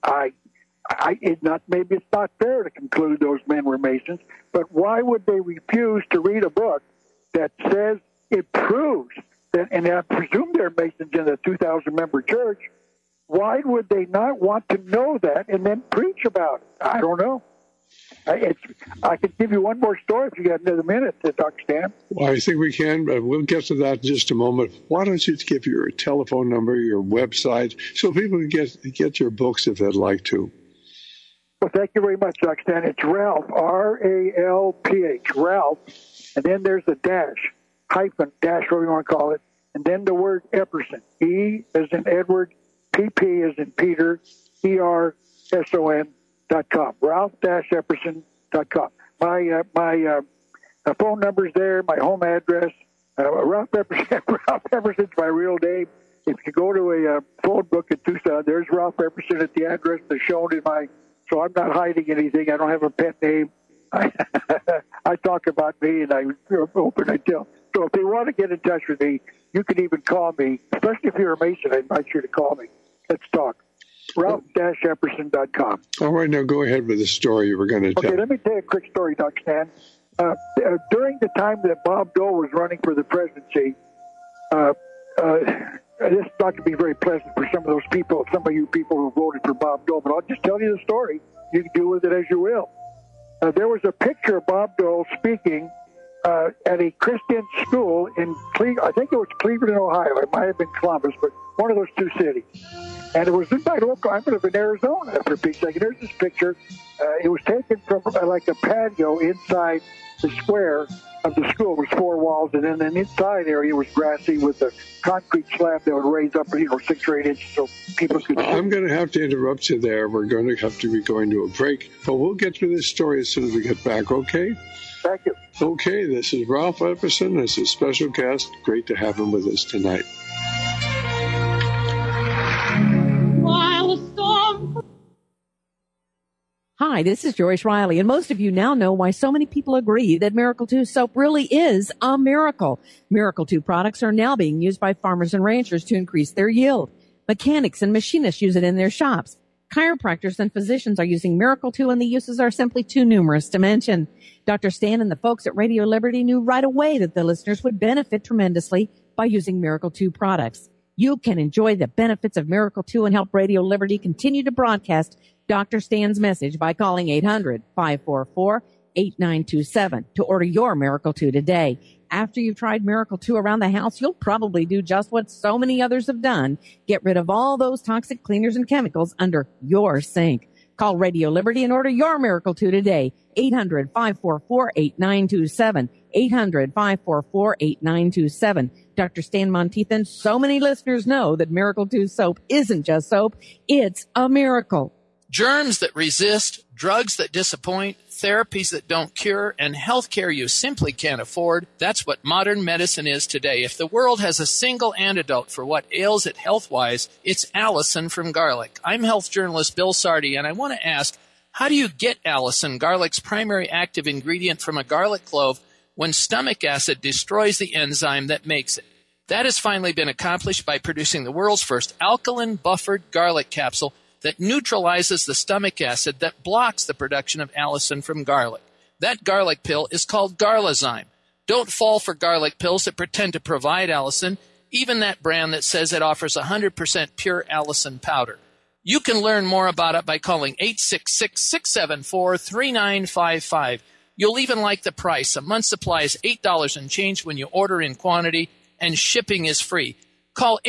maybe it's not fair to conclude those men were Masons, but why would they refuse to read a book that says it proves that, and I presume they're Masons in a 2,000-member church, why would they not want to know that and then preach about it? I don't know. I could give you one more story if you got another minute, Dr. Stan. Well, I think we can, but we'll get to that in just a moment. Why don't you give your telephone number, your website, so people can get your books if they'd like to? Well, thank you very much, Dr. Stan. It's Ralph, R-A-L-P-H, Ralph, and then there's a hyphen, whatever you want to call it, and then the word Epperson, E as in Edward, P-P as in Peter, E-R-S-O-N.com, Ralph-Epperson.com. My phone number's there, my home address, Ralph Epperson. Ralph Epperson's my real name. If you go to a phone book in Tucson, there's Ralph Epperson at the address that's shown in my. So I'm not hiding anything. I don't have a pet name. I talk about me, and I open and tell. So if they want to get in touch with me, you can even call me. Especially if you're a Mason, I invite you to call me. Let's talk. Ralph-Epperson.com. All right, now go ahead with the story you were going to tell. Okay, let me tell you a quick story, Dr. Stan. During the time that Bob Dole was running for the presidency, this is not to be very pleasant for some of you people who voted for Bob Dole, but I'll just tell you the story. You can do with it as you will. There was a picture of Bob Dole speaking at a Christian school in I think it was Cleveland, Ohio. It might have been Columbus, but one of those two cities. And it was in my local, I live in Arizona, for Pete's sake. There's this picture. It was taken from like a patio inside the square of the school. It was 4 walls, and then the inside area was grassy with a concrete slab that would raise up, 6 or 8 inches so people could see. I'm going to have to interrupt you there. We're going to have to be going to a break, but we'll get to this story as soon as we get back, okay? Thank you. Okay, this is Ralph Epperson as a special guest. Great to have him with us tonight. Hi, this is Joyce Riley, and most of you now know why so many people agree that Miracle 2 soap really is a miracle. Miracle 2 products are now being used by farmers and ranchers to increase their yield. Mechanics and machinists use it in their shops. Chiropractors and physicians are using Miracle 2, and the uses are simply too numerous to mention. Dr. Stan and the folks at Radio Liberty knew right away that the listeners would benefit tremendously by using Miracle 2 products. You can enjoy the benefits of Miracle 2 and help Radio Liberty continue to broadcast Dr. Stan's message by calling 800-544-8927 to order your Miracle 2 today. After you've tried Miracle 2 around the house, you'll probably do just what so many others have done. Get rid of all those toxic cleaners and chemicals under your sink. Call Radio Liberty and order your Miracle 2 today. 800-544-8927. 800-544-8927. Dr. Stan Monteith, so many listeners know that Miracle 2 soap isn't just soap, it's a miracle. Germs that resist, drugs that disappoint, therapies that don't cure, and healthcare you simply can't afford. That's what modern medicine is today. If the world has a single antidote for what ails it health-wise, it's Allison from garlic. I'm health journalist Bill Sardi, and I want to ask, how do you get Allison, garlic's primary active ingredient, from a garlic clove when stomach acid destroys the enzyme that makes it? That has finally been accomplished by producing the world's first alkaline buffered garlic capsule that neutralizes the stomach acid that blocks the production of allicin from garlic. That garlic pill is called Garlazyme. Don't fall for garlic pills that pretend to provide allicin, even that brand that says it offers 100% pure allicin powder. You can learn more about it by calling 866-674-3955. You'll even like the price. A month's supply is $8 and change when you order in quantity, and shipping is free. Call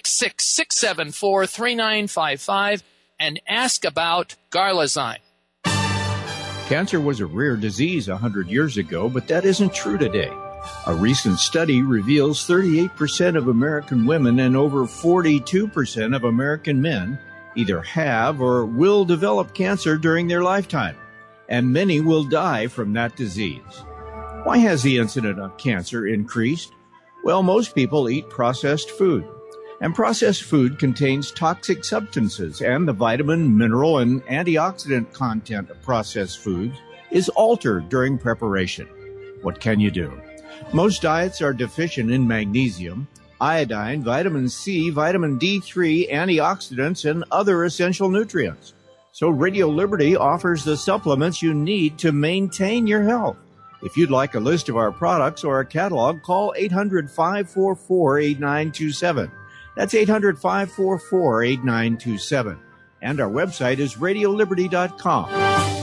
866-674-3955 and ask about Garlazyme. Cancer was a rare disease 100 years ago, but that isn't true today. A recent study reveals 38% of American women and over 42% of American men either have or will develop cancer during their lifetime, and many will die from that disease. Why has the incidence of cancer increased? Well, most people eat processed food. And processed food contains toxic substances, and the vitamin, mineral, and antioxidant content of processed foods is altered during preparation. What can you do? Most diets are deficient in magnesium, iodine, vitamin C, vitamin D3, antioxidants, and other essential nutrients. So Radio Liberty offers the supplements you need to maintain your health. If you'd like a list of our products or a catalog, call 800-544-8927. That's 800-544-8927. And our website is radioliberty.com.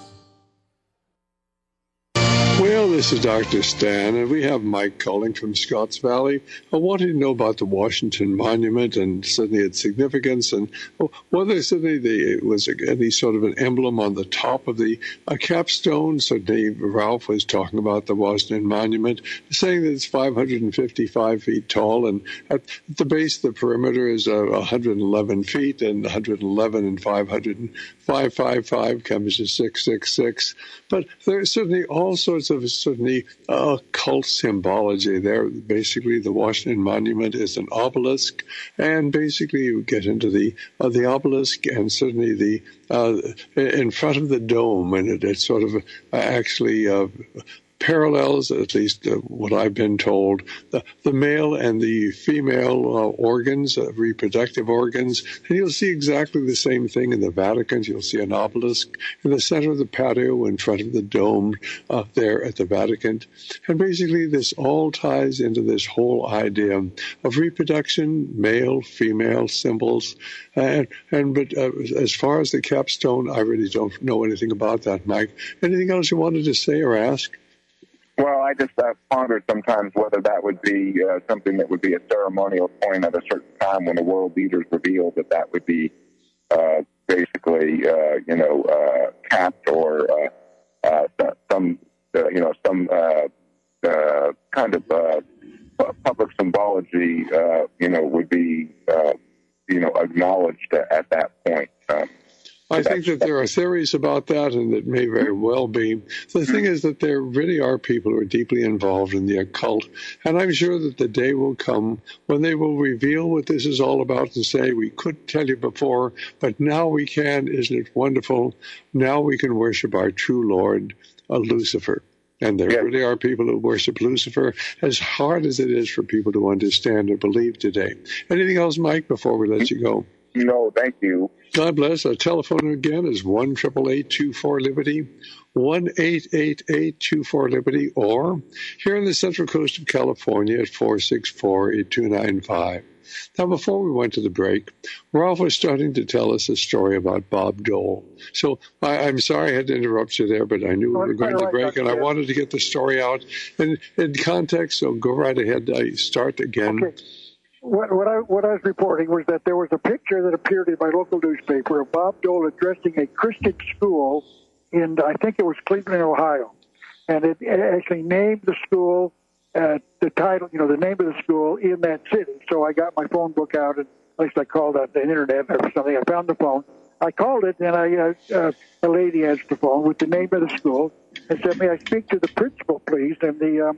Well, this is Dr. Stan, and we have Mike calling from Scotts Valley. I wanted to know about the Washington Monument and certainly its significance, and whether certainly it was any sort of an emblem on the top of the capstone. Certainly, Ralph was talking about the Washington Monument, saying that it's 555 feet tall, and at the base of the perimeter is 111 feet, and 111 and 555 comes to 666. But there's certainly all sorts of certainly occult symbology there. Basically, the Washington Monument is an obelisk, and basically you get into the obelisk and certainly the in front of the dome, and it sort of actually parallels, at least what I've been told, the male and the female organs, reproductive organs. And you'll see exactly the same thing in the Vatican. You'll see an obelisk in the center of the patio in front of the dome there at the Vatican. And basically this all ties into this whole idea of reproduction, male, female symbols. But as far as the capstone, I really don't know anything about that, Mike. Anything else you wanted to say or ask? Well, I just pondered sometimes whether that would be something that would be a ceremonial point at a certain time when the world leaders revealed that would be basically, capped or some kind of public symbology, would be, acknowledged at that point. I think that there are theories about that, and it may very well be. The thing is that there really are people who are deeply involved in the occult, and I'm sure that the day will come when they will reveal what this is all about and say, we couldn't tell you before, but now we can. Isn't it wonderful? Now we can worship our true Lord, Lucifer. And there really are people who worship Lucifer, as hard as it is for people to understand or believe today. Anything else, Mike, before we let you go? No, thank you. God bless. Our telephone again is 1-888-24-LIBERTY, 1-888-24-LIBERTY, or here on the Central Coast of California at 464-8295. Now, before we went to the break, Ralph was starting to tell us a story about Bob Dole. So I'm sorry I had to interrupt you there, but I knew we were going to break, and I wanted to get the story out in context, so go right ahead. Start again. Okay. What I was reporting was that there was a picture that appeared in my local newspaper of Bob Dole addressing a Christian school in, I think it was Cleveland, Ohio. And it actually named the school, the title, the name of the school in that city. So I got my phone book out, and at least I called out the internet or something. I found the phone. I called it, and a lady answered the phone with the name of the school and said, "May I speak to the principal, please?" And the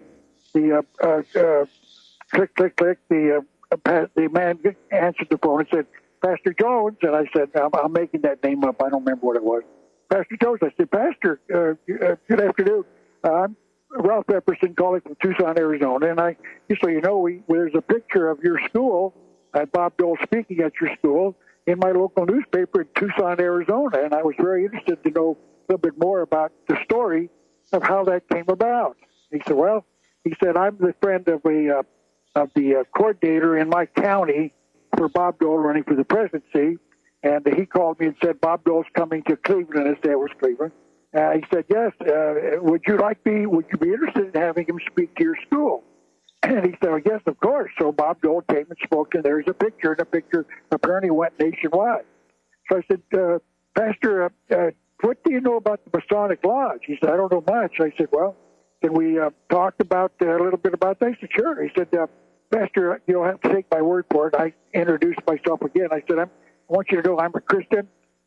click, the man answered the phone and said, "Pastor Jones." And I said, I'm making that name up. I don't remember what it was. Pastor Jones. I said, "Pastor, good afternoon. I'm Ralph Epperson calling from Tucson, Arizona. And just so you know, there's a picture of your school, Bob Dole speaking at your school, in my local newspaper in Tucson, Arizona." And I was very interested to know a little bit more about the story of how that came about. He said, "I'm the friend of the coordinator in my county for Bob Dole running for the presidency." And he called me and said, "Bob Dole's coming to Cleveland." His dad was Cleveland. He said, "Yes, would you be interested in having him speak to your school?" And he said, "Oh, yes, of course." So Bob Dole came and spoke, and there's a picture, and the picture apparently went nationwide. So I said, "Pastor, what do you know about the Masonic Lodge?" He said, "I don't know much." I said, "Well, can we talk about a little bit about that?" He said, "Sure." He said, "Pastor, you'll have to take my word for it." I introduced myself again. I said, I want you to know I'm a Christian.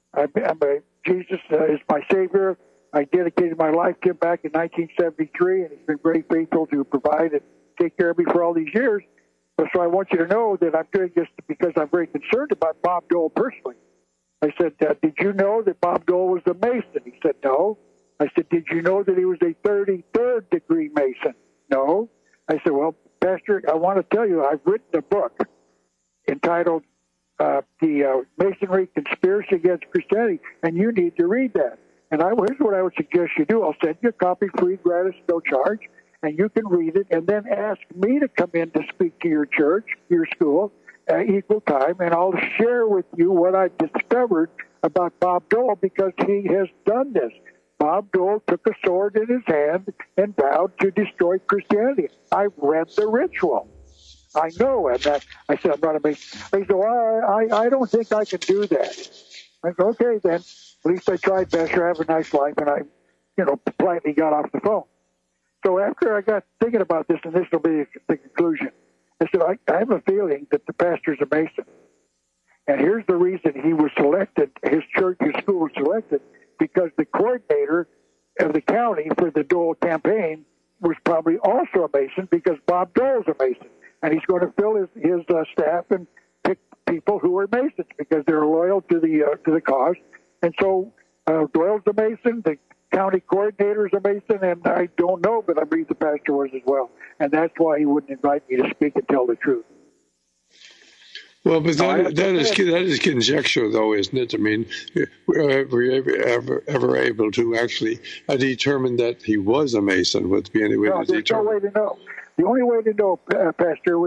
Jesus is my Savior. I dedicated my life to him back in 1973, and he's been very faithful to provide and take care of me for all these years. So I want you to know that I'm doing this because I'm very concerned about Bob Dole personally. I said, "Did you know that Bob Dole was a Mason?" He said, "No." I said, "Did you know that he was a 33rd degree Mason?" "No." I said, "Well, Pastor, I want to tell you, I've written a book entitled The Masonry Conspiracy Against Christianity, and you need to read that. And here's what I would suggest you do. I'll send you a copy free, gratis, no charge, and you can read it, and then ask me to come in to speak to your church, your school, equal time, and I'll share with you what I discovered about Bob Dole, because he has done this. Bob Dole took a sword in his hand and vowed to destroy Christianity. I've read the ritual. I know, and that I said, I'm not a Mason. He said, "Well, I don't think I can do that." I said, "Okay, then. At least I tried, Pastor. Have a nice life." And I, politely got off the phone. So after I got thinking about this, and this will be the conclusion, I said, I have a feeling that the pastor's a Mason. And here's the reason he was selected, his church, his school was selected, because the coordinator of the county for the Dole campaign was probably also a Mason, because Bob Dole's a Mason. And he's going to fill his staff and pick people who are Masons because they're loyal to the cause. And so Doyle's a Mason, the county coordinator's a Mason, and I don't know, but I believe the pastor was as well. And that's why he wouldn't invite me to speak and tell the truth. Well, but that is conjecture, though, isn't it? I mean, were you ever able to actually determine that he was a Mason? Would be any way to determine? There's no way to know. The only way to know, Pastor,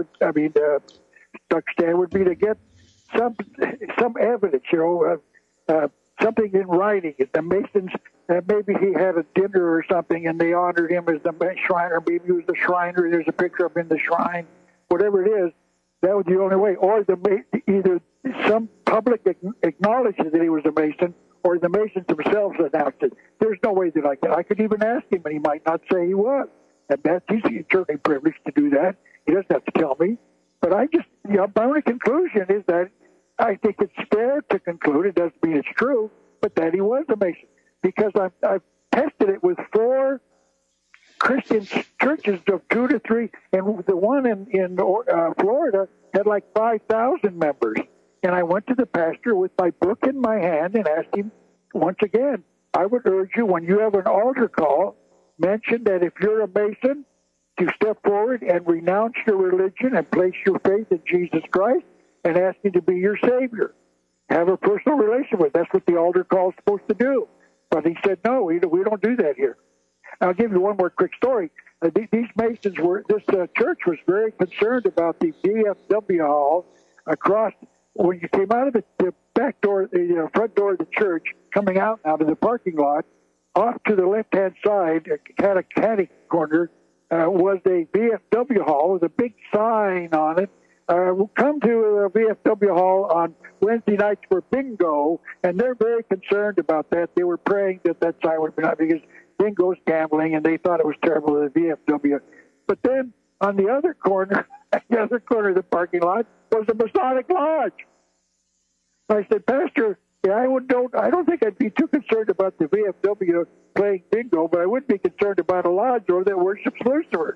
Stan, would be to get some evidence, something in writing. The Masons maybe he had a dinner or something, and they honored him as the Shriner. Maybe he was the Shriner. There's a picture of him in the shrine. Whatever it is, that was the only way. Or either some public acknowledges that he was a Mason, or the Masons themselves announced it. There's no way that I could even ask him, and he might not say he was. And he's certainly privileged to do that. He doesn't have to tell me. But my only conclusion is that I think it's fair to conclude, it doesn't mean it's true, but that he was a Mason. Because I've tested it with 4 Christian churches of 2 to 3, and the one in Florida had like 5,000 members. And I went to the pastor with my book in my hand and asked him, once again, I would urge you, when you have an altar call, mention that if you're a Mason, to step forward and renounce your religion and place your faith in Jesus Christ and ask him to be your Savior. Have a personal relation with him. That's what the altar call is supposed to do. But he said, no, we don't do that here. I'll give you one more quick story. These Masons this church was very concerned about the VFW hall across, when you came out of the back door, the front door of the church, coming out of the parking lot, off to the left-hand side, kind of catty corner, was a VFW hall with a big sign on it. Come to the VFW hall on Wednesday nights for bingo, and they're very concerned about that. They were praying that sign would be not, because bingo's gambling, and they thought it was terrible to the VFW. But then on the other corner, of the parking lot, was the Masonic Lodge. I said, Pastor, I don't think I'd be too concerned about the VFW playing bingo, but I would be concerned about a lodge or that worships Lucifer.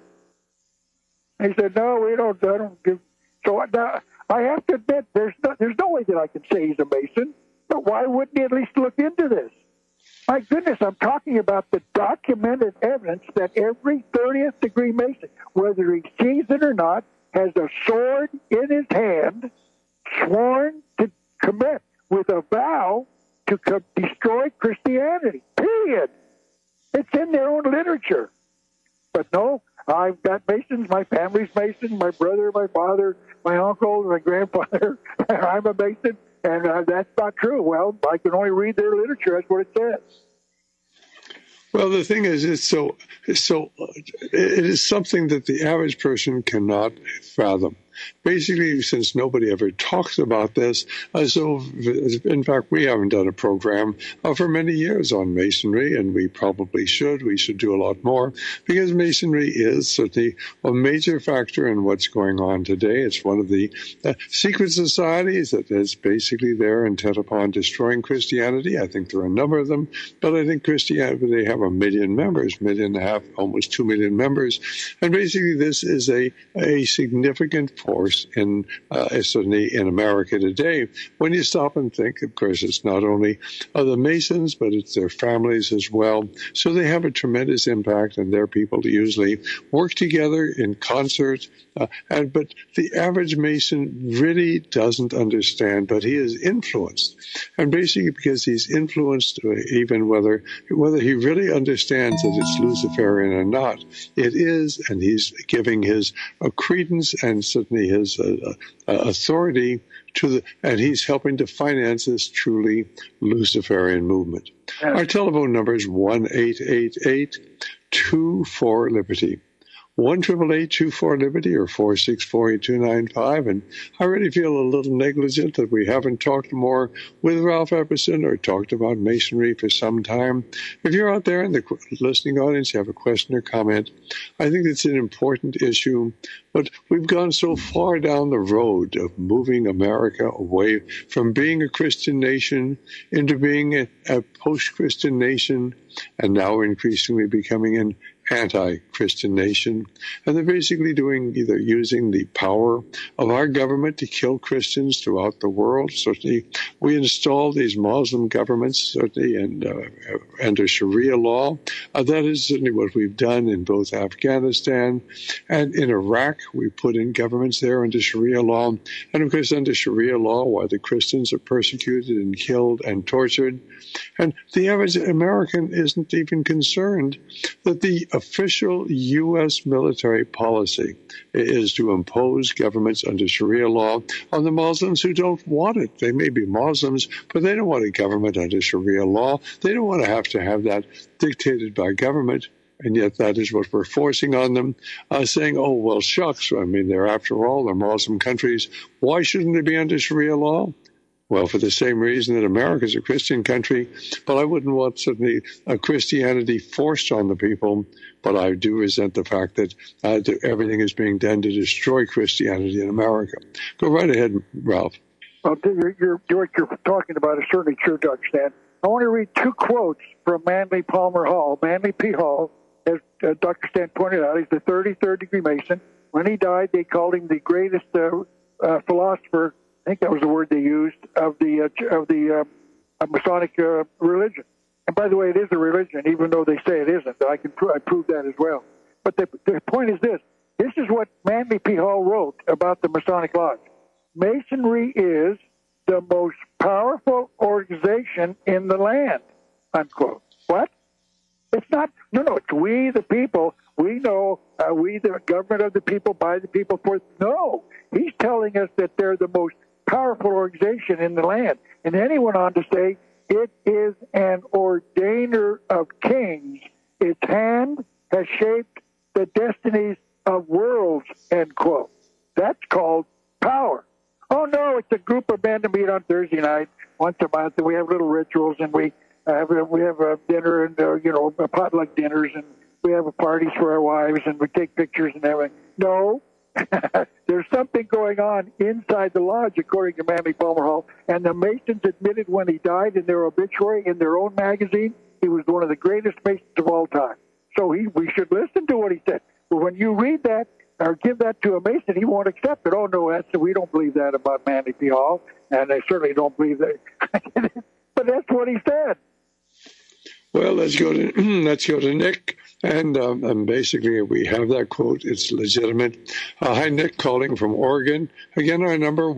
He said, no, I don't give. So now, I have to admit, there's no way that I can say he's a Mason, but why wouldn't he at least look into this? My goodness, I'm talking about the documented evidence that every 30th degree Mason, whether he sees it or not, has a sword in his hand, sworn to commit with a vow to destroy Christianity, period. It's in their own literature. But no, I've got Masons, my family's Mason, my brother, my father, my uncle, my grandfather, I'm a Mason, and that's not true. Well, I can only read their literature. That's what it says. Well, the thing is, it is something that the average person cannot fathom. Basically, since nobody ever talks about this, in fact, we haven't done a program for many years on Masonry, and we probably should. We should do a lot more, because Masonry is certainly a major factor in what's going on today. It's one of the secret societies that is basically there intent upon destroying Christianity. I think there are a number of them, but I think Christianity, they have 1 million members, 1.5 million, almost 2 million members, and basically this is a significant force in certainly in America today. When you stop and think, of course, it's not only the Masons, but it's their families as well. So they have a tremendous impact, and their people usually work together in concert. But the average Mason really doesn't understand, but he is influenced. And basically because he's influenced, even whether he really understands that it's Luciferian or not, it is, and he's giving his credence and certainly his authority and he's helping to finance this truly Luciferian movement. Yes. Our telephone number is 1-888-24-LIBERTY. 1-888-24-LIBERTY or 464-8295. And I really feel a little negligent that we haven't talked more with Ralph Epperson or talked about Masonry for some time. If you're out there in the listening audience, you have a question or comment, I think it's an important issue. But we've gone so far down the road of moving America away from being a Christian nation into being a post-Christian nation, and now increasingly becoming an anti-Christian nation. And they're basically either using the power of our government to kill Christians throughout the world. Certainly, we installed these Muslim governments, certainly, and under Sharia law. That is certainly what we've done in both Afghanistan and in Iraq. We put in governments there under Sharia law. And of course, under Sharia law, while the Christians are persecuted and killed and tortured, and the average American isn't even concerned that the official U.S. military policy is to impose governments under Sharia law on the Muslims who don't want it. They may be Muslims, but they don't want a government under Sharia law. They don't want to have that dictated by government. And yet that is what we're forcing on them, saying, oh, well, shucks. I mean, after all, they're Muslim countries. Why shouldn't they be under Sharia law? Well, for the same reason that America is a Christian country, but I wouldn't want suddenly a Christianity forced on the people. But I do resent the fact that everything is being done to destroy Christianity in America. Go right ahead, Ralph. Well, what you're talking about is certainly true to understand. I want to read two quotes from Manly Palmer Hall. Manly P. Hall, as Dr. Stan pointed out, he's the 33rd degree Mason. When he died, they called him the greatest philosopher, I think that was the word they used, of the Masonic religion. And by the way, it is a religion, even though they say it isn't. I prove that as well. But the point is this. This is what Manly P. Hall wrote about the Masonic Lodge. Masonry is the most powerful organization in the land, unquote. What? It's not. No, it's we, the people. We know, we, the government of the people, by the people, for. No, he's telling us that they're the most powerful organization in the land. And then he went on to say, it is an ordainer of kings. Its hand has shaped the destinies of worlds, end quote. That's called power. Oh, no, it's a group of men to meet on Thursday night once a month, and we have little rituals, and we have a dinner and, potluck dinners, and we have parties for our wives, and we take pictures and everything. No, there's something going on inside the lodge, according to Manly Palmer Hall, and the Masons admitted when he died in their obituary in their own magazine, he was one of the greatest Masons of all time. So we should listen to what he said. But when you read that, or give that to a Mason, he won't accept it. Oh, no, we don't believe that about Manly P. Hall, and I certainly don't believe that. But that's what he said. Well, let's go to Nick, and basically we have that quote. It's legitimate. Hi, Nick, calling from Oregon. Again, our number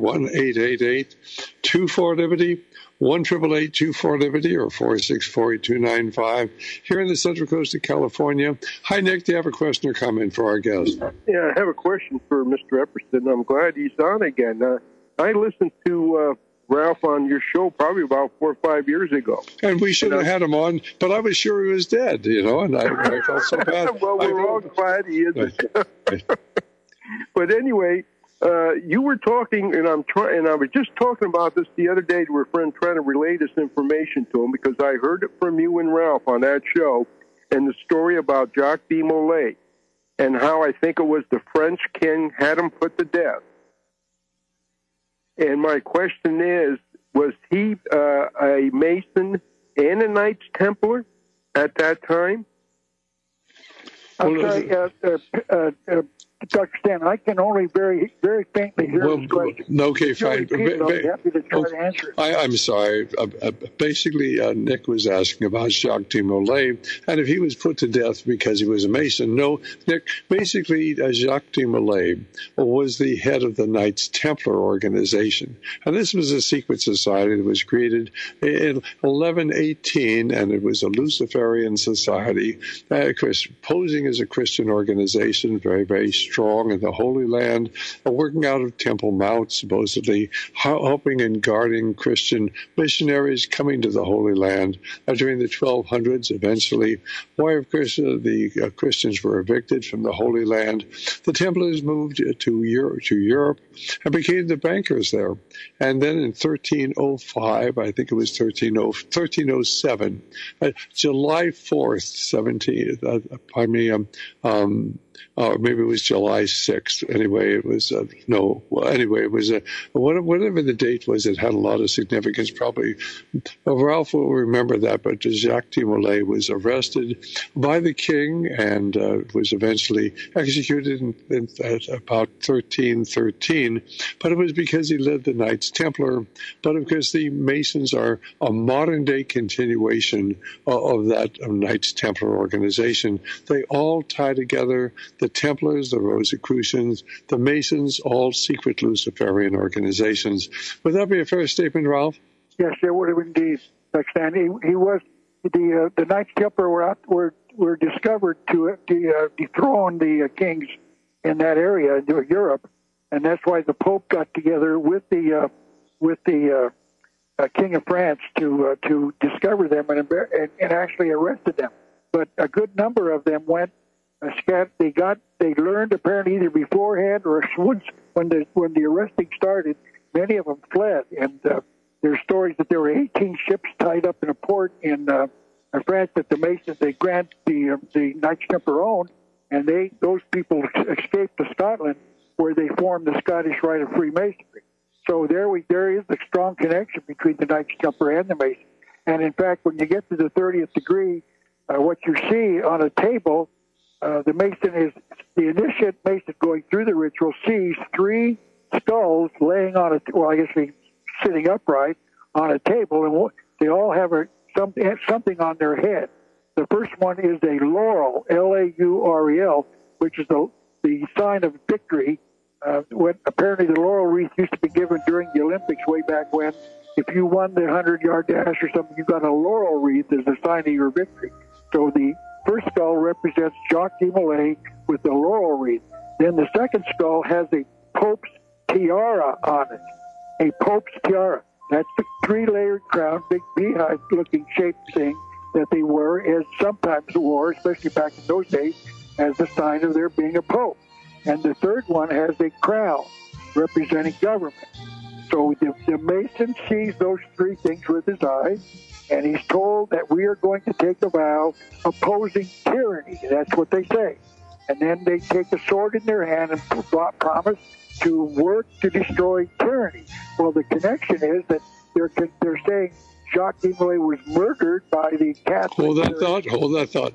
1-888-24-LIBERTY, 1-888-24-LIBERTY, or 464-8295 here in the Central Coast of California. Hi, Nick. Do you have a question or comment for our guest? Yeah, I have a question for Mr. Epperson. I'm glad he's on again. I listened to Ralph on your show probably about 4 or 5 years ago. And we should have had him on, but I was sure he was dead, and I felt so bad. Well, we're all glad he isn't. But anyway, you were talking, and I was just talking about this the other day to a friend trying to relay this information to him because I heard it from you and Ralph on that show, and the story about Jacques de Molay and how I think it was the French king had him put to death. And my question is, was he a Mason and a Knights Templar at that time? I'm sorry, Dr. Stan, I can only very, very faintly hear this question. Okay, fine. I'm happy to try to answer it. I'm sorry. Basically, Nick was asking about Jacques de Molay, and if he was put to death because he was a Mason. No, Nick, basically, Jacques de Molay was the head of the Knights Templar organization. And this was a secret society that was created in 1118, and it was a Luciferian society, posing as a Christian organization, very, very strong in the Holy Land, working out of Temple Mount, supposedly helping and guarding Christian missionaries coming to the Holy Land during the 1200s. Eventually, why, of course, the Christians were evicted from the Holy Land. The Templars moved to Europe and became the bankers there. And then in 1305, I think it was 1307, July 4th, maybe it was July 6th. Anyway, it was, it was, whatever the date was, it had a lot of significance. Probably Ralph will remember that, but Jacques de Molay was arrested by the king and was eventually executed in about 1313. But it was because he led the Knights Templar. But of course, the Masons are a modern-day continuation of that Knights Templar organization. They all tie together. The Templars, the Rosicrucians, the Masons, all secret Luciferian organizations. Would that be a fair statement, Ralph? Yes, it would have indeed. He was the Knights Templar were were discovered to dethrone the kings in that area, Europe, and that's why the Pope got together with the King of France to discover them and actually arrested them. But a good number of them went. They learned apparently either beforehand or when the arresting started. Many of them fled, and there's stories that there were 18 ships tied up in a port in France that the Masons, the Knights Templar owned, and those people escaped to Scotland, where they formed the Scottish Rite of Freemasonry. So there is a strong connection between the Knights Templar and the Masons. And in fact, when you get to the 30th degree, what you see on a table, the initiate Mason going through the ritual sees 3 skulls laying on sitting upright on a table, and they all have something on their head. The first one is a laurel, Laurel, which is the sign of victory. When apparently the laurel wreath used to be given during the Olympics way back when. If you won the 100-yard dash or something, you got a laurel wreath as a sign of your victory. So the first skull represents Jacques de Molay with the laurel wreath. Then the second skull has a Pope's tiara on it. A Pope's tiara. That's the 3-layered crown, big beehive-looking shaped thing that they sometimes wore, especially back in those days, as a sign of their being a pope. And the third one has a crown representing government. So the Mason sees those 3 things with his eyes, and he's told that we are going to take a vow opposing tyranny. That's what they say. And then they take a sword in their hand and promise to work to destroy tyranny. Well, the connection is that they're saying Jacques de Molay was murdered by the Catholic. Hold that thought.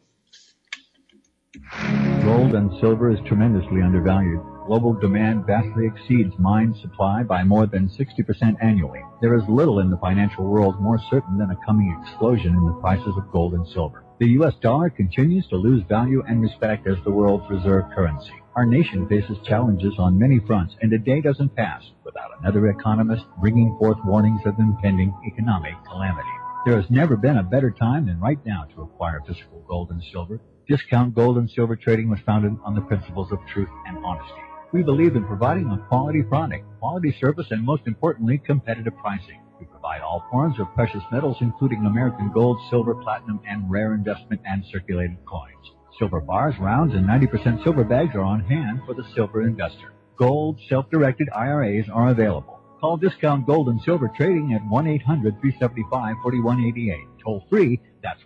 Gold and silver is tremendously undervalued. Global demand vastly exceeds mine supply by more than 60% annually. There is little in the financial world more certain than a coming explosion in the prices of gold and silver. The U.S. dollar continues to lose value and respect as the world's reserve currency. Our nation faces challenges on many fronts, and a day doesn't pass without another economist bringing forth warnings of impending economic calamity. There has never been a better time than right now to acquire physical gold and silver. Discount Gold and Silver Trading was founded on the principles of truth and honesty. We believe in providing a quality product, quality service, and most importantly, competitive pricing. We provide all forms of precious metals, including American gold, silver, platinum, and rare investment and circulated coins. Silver bars, rounds, and 90% silver bags are on hand for the silver investor. Gold, self-directed IRAs are available. Call Discount Gold and Silver Trading at 1-800-375-4188. Toll free, that's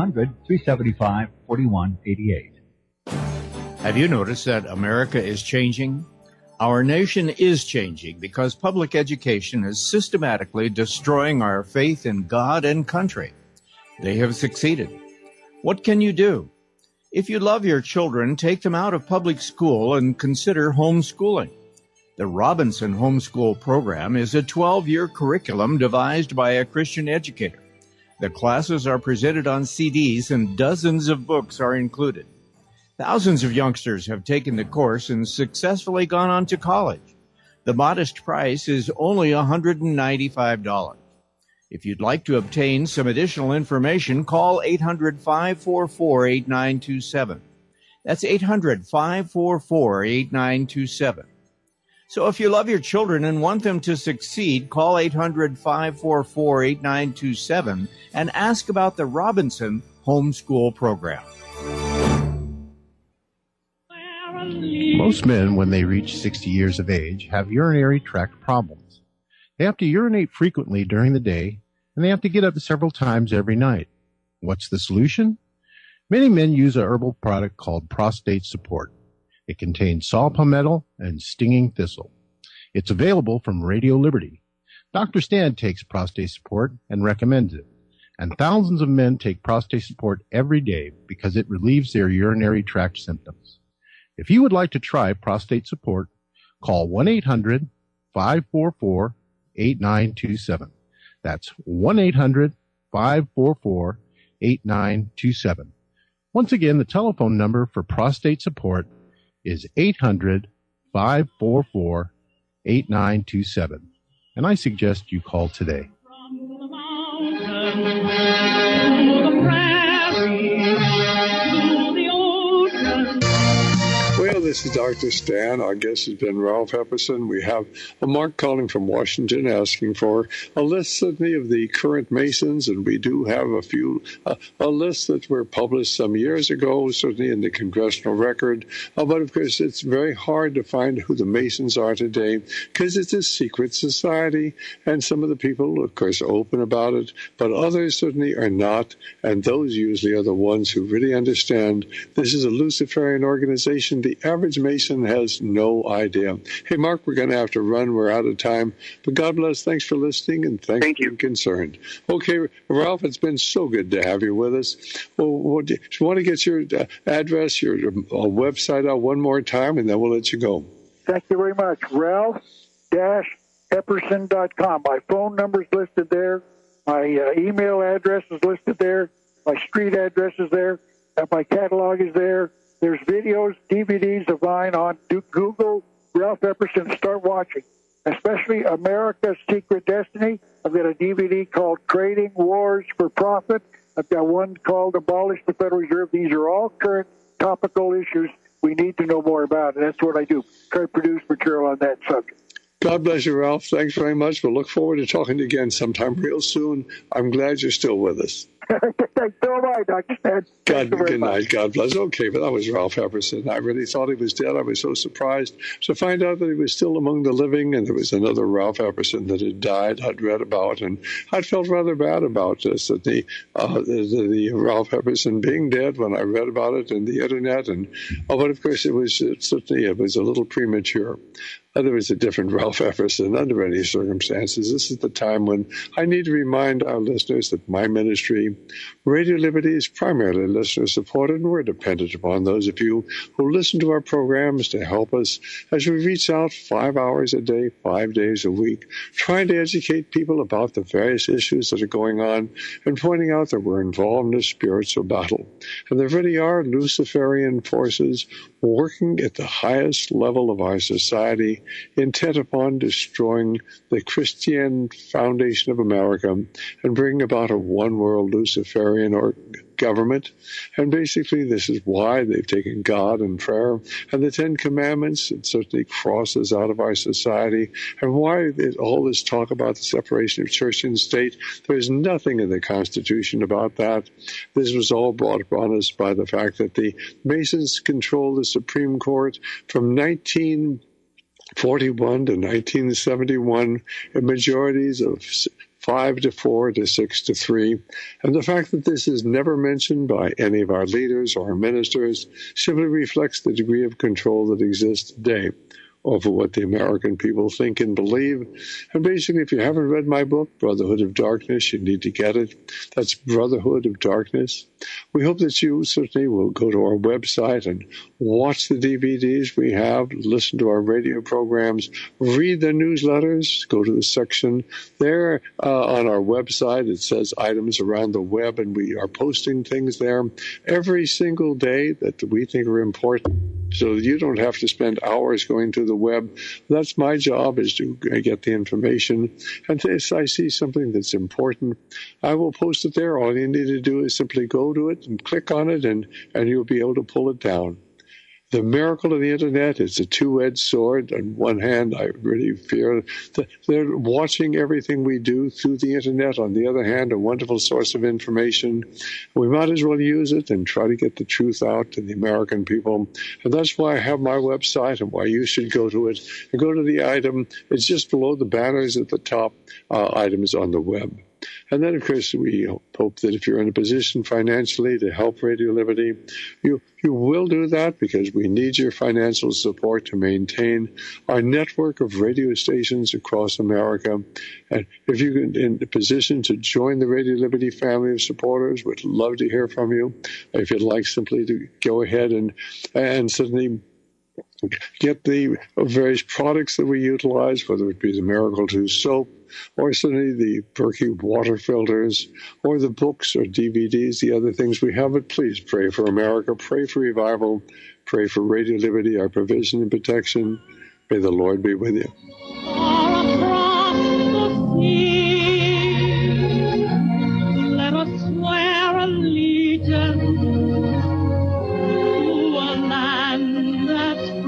1-800-375-4188. Have you noticed that America is changing? Our nation is changing because public education is systematically destroying our faith in God and country. They have succeeded. What can you do? If you love your children, take them out of public school and consider homeschooling. The Robinson Homeschool Program is a 12-year curriculum devised by a Christian educator. The classes are presented on CDs and dozens of books are included. Thousands of youngsters have taken the course and successfully gone on to college. The modest price is only $195. If you'd like to obtain some additional information, call 800-544-8927. That's 800-544-8927. So if you love your children and want them to succeed, call 800-544-8927 and ask about the Robinson Homeschool Program. Most men, when they reach 60 years of age, have urinary tract problems. They have to urinate frequently during the day, and they have to get up several times every night. What's the solution? Many men use a herbal product called Prostate Support. It contains saw palmetto and stinging thistle. It's available from Radio Liberty. Dr. Stan takes Prostate Support and recommends it. And thousands of men take Prostate Support every day because it relieves their urinary tract symptoms. If you would like to try Prostate Support, call 1-800-544-8927. That's 1-800-544-8927. Once again, the telephone number for Prostate Support is 800-544-8927. And I suggest you call today. From the mountain to the prairie, Well, this is Dr. Stan. Our guest has been Ralph Epperson. We have a Mark calling from Washington asking for a list, certainly, of the current Masons, and we do have a few, a list that were published some years ago, certainly in the Congressional Record. But, of course, it's very hard to find who the Masons are today because it's a secret society, and some of the people, of course, are open about it, but others certainly are not, and those usually are the ones who really understand this is a Luciferian organization. The average Mason has no idea. Hey, Mark, we're going to have to run. We're out of time. But God bless. Thanks for listening, and thanks for being concerned. Okay, Ralph, it's been so good to have you with us. Well, do you want to get your address, your website out one more time, and then we'll let you go. Thank you very much. Ralph-Epperson.com. My phone number is listed there. My email address is listed there. My street address is there. My catalog is there. There's videos, DVDs of mine on Google, Ralph Epperson, and start watching, especially America's Secret Destiny. I've got a DVD called Trading Wars for Profit. I've got one called Abolish the Federal Reserve. These are all current topical issues we need to know more about, and that's what I do, try to produce material on that subject. God bless you, Ralph. Thanks very much. We'll look forward to talking to you again sometime real soon. I'm glad you're still with us. So am I, Dr. Stan. Good night. God bless. Okay, but that was Ralph Epperson. I really thought he was dead. I was so surprised to find out that he was still among the living, and there was another Ralph Epperson that had died I'd read about, and I felt rather bad about this, that the Ralph Epperson being dead when I read about it in the Internet, but of course it was a little premature. There was a different Ralph Epperson under any circumstances. This is the time when I need to remind our listeners that my ministry, Radio Liberty, is primarily listener-supported, and we're dependent upon those of you who listen to our programs to help us as we reach out 5 hours a day, 5 days a week, trying to educate people about the various issues that are going on and pointing out that we're involved in a spiritual battle. And there really are Luciferian forces working at the highest level of our society, intent upon destroying the Christian foundation of America and bringing about a one-world Luciferian government. And basically, this is why they've taken God and prayer and the Ten Commandments and certainly crosses out of our society, and why all this talk about the separation of church and state. There's nothing in the Constitution about that. This was all brought upon us by the fact that the Masons controlled the Supreme Court from 1941 to 1971 in majorities of 5-4 to 6-3. And the fact that this is never mentioned by any of our leaders or ministers simply reflects the degree of control that exists today over what the American people think and believe. And basically, if you haven't read my book, Brotherhood of Darkness, you need to get it. That's Brotherhood of Darkness. We hope that you certainly will go to our website and watch the DVDs we have, listen to our radio programs, read the newsletters, go to the section there on our website. It says items around the web, and we are posting things there every single day that we think are important, so you don't have to spend hours going to the web. That's my job, is to get the information. And if I see something that's important, I will post it there. All you need to do is simply go to it and click on it, and you'll be able to pull it down. The miracle of the Internet is a two-edged sword. On one hand, I really fear that they're watching everything we do through the Internet. On the other hand, a wonderful source of information. We might as well use it and try to get the truth out to the American people. And that's why I have my website and why you should go to it. And go to the item. It's just below the banners at the top, items on the web. And then, of course, we hope that if you're in a position financially to help Radio Liberty, you will do that, because we need your financial support to maintain our network of radio stations across America. And if you're in a position to join the Radio Liberty family of supporters, we'd love to hear from you. If you'd like simply to go ahead and certainly get the various products that we utilize, whether it be the Miracle 2 soap, or certainly the Berkey water filters, or the books or DVDs, the other things we have. But please pray for America, pray for revival, pray for Radio Liberty, our provision and protection. May the Lord be with you. Let us swear allegiance to a land that's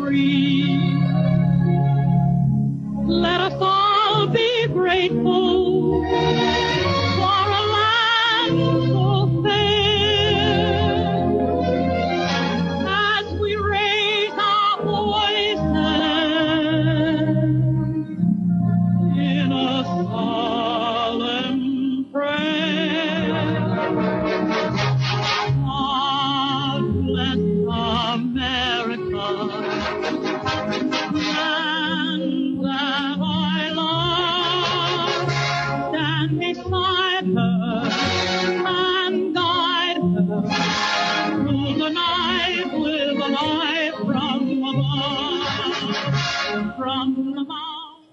from the mouth.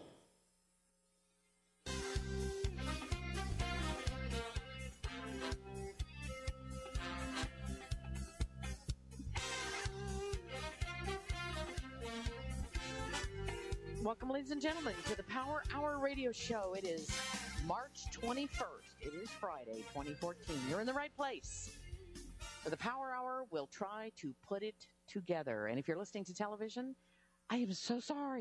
Welcome, ladies and gentlemen, to the Power Hour Radio Show. It is March 21st. It is Friday, 2014. You're in the right place. For the Power Hour, we'll try to put it together. And if you're listening to television, I am so sorry.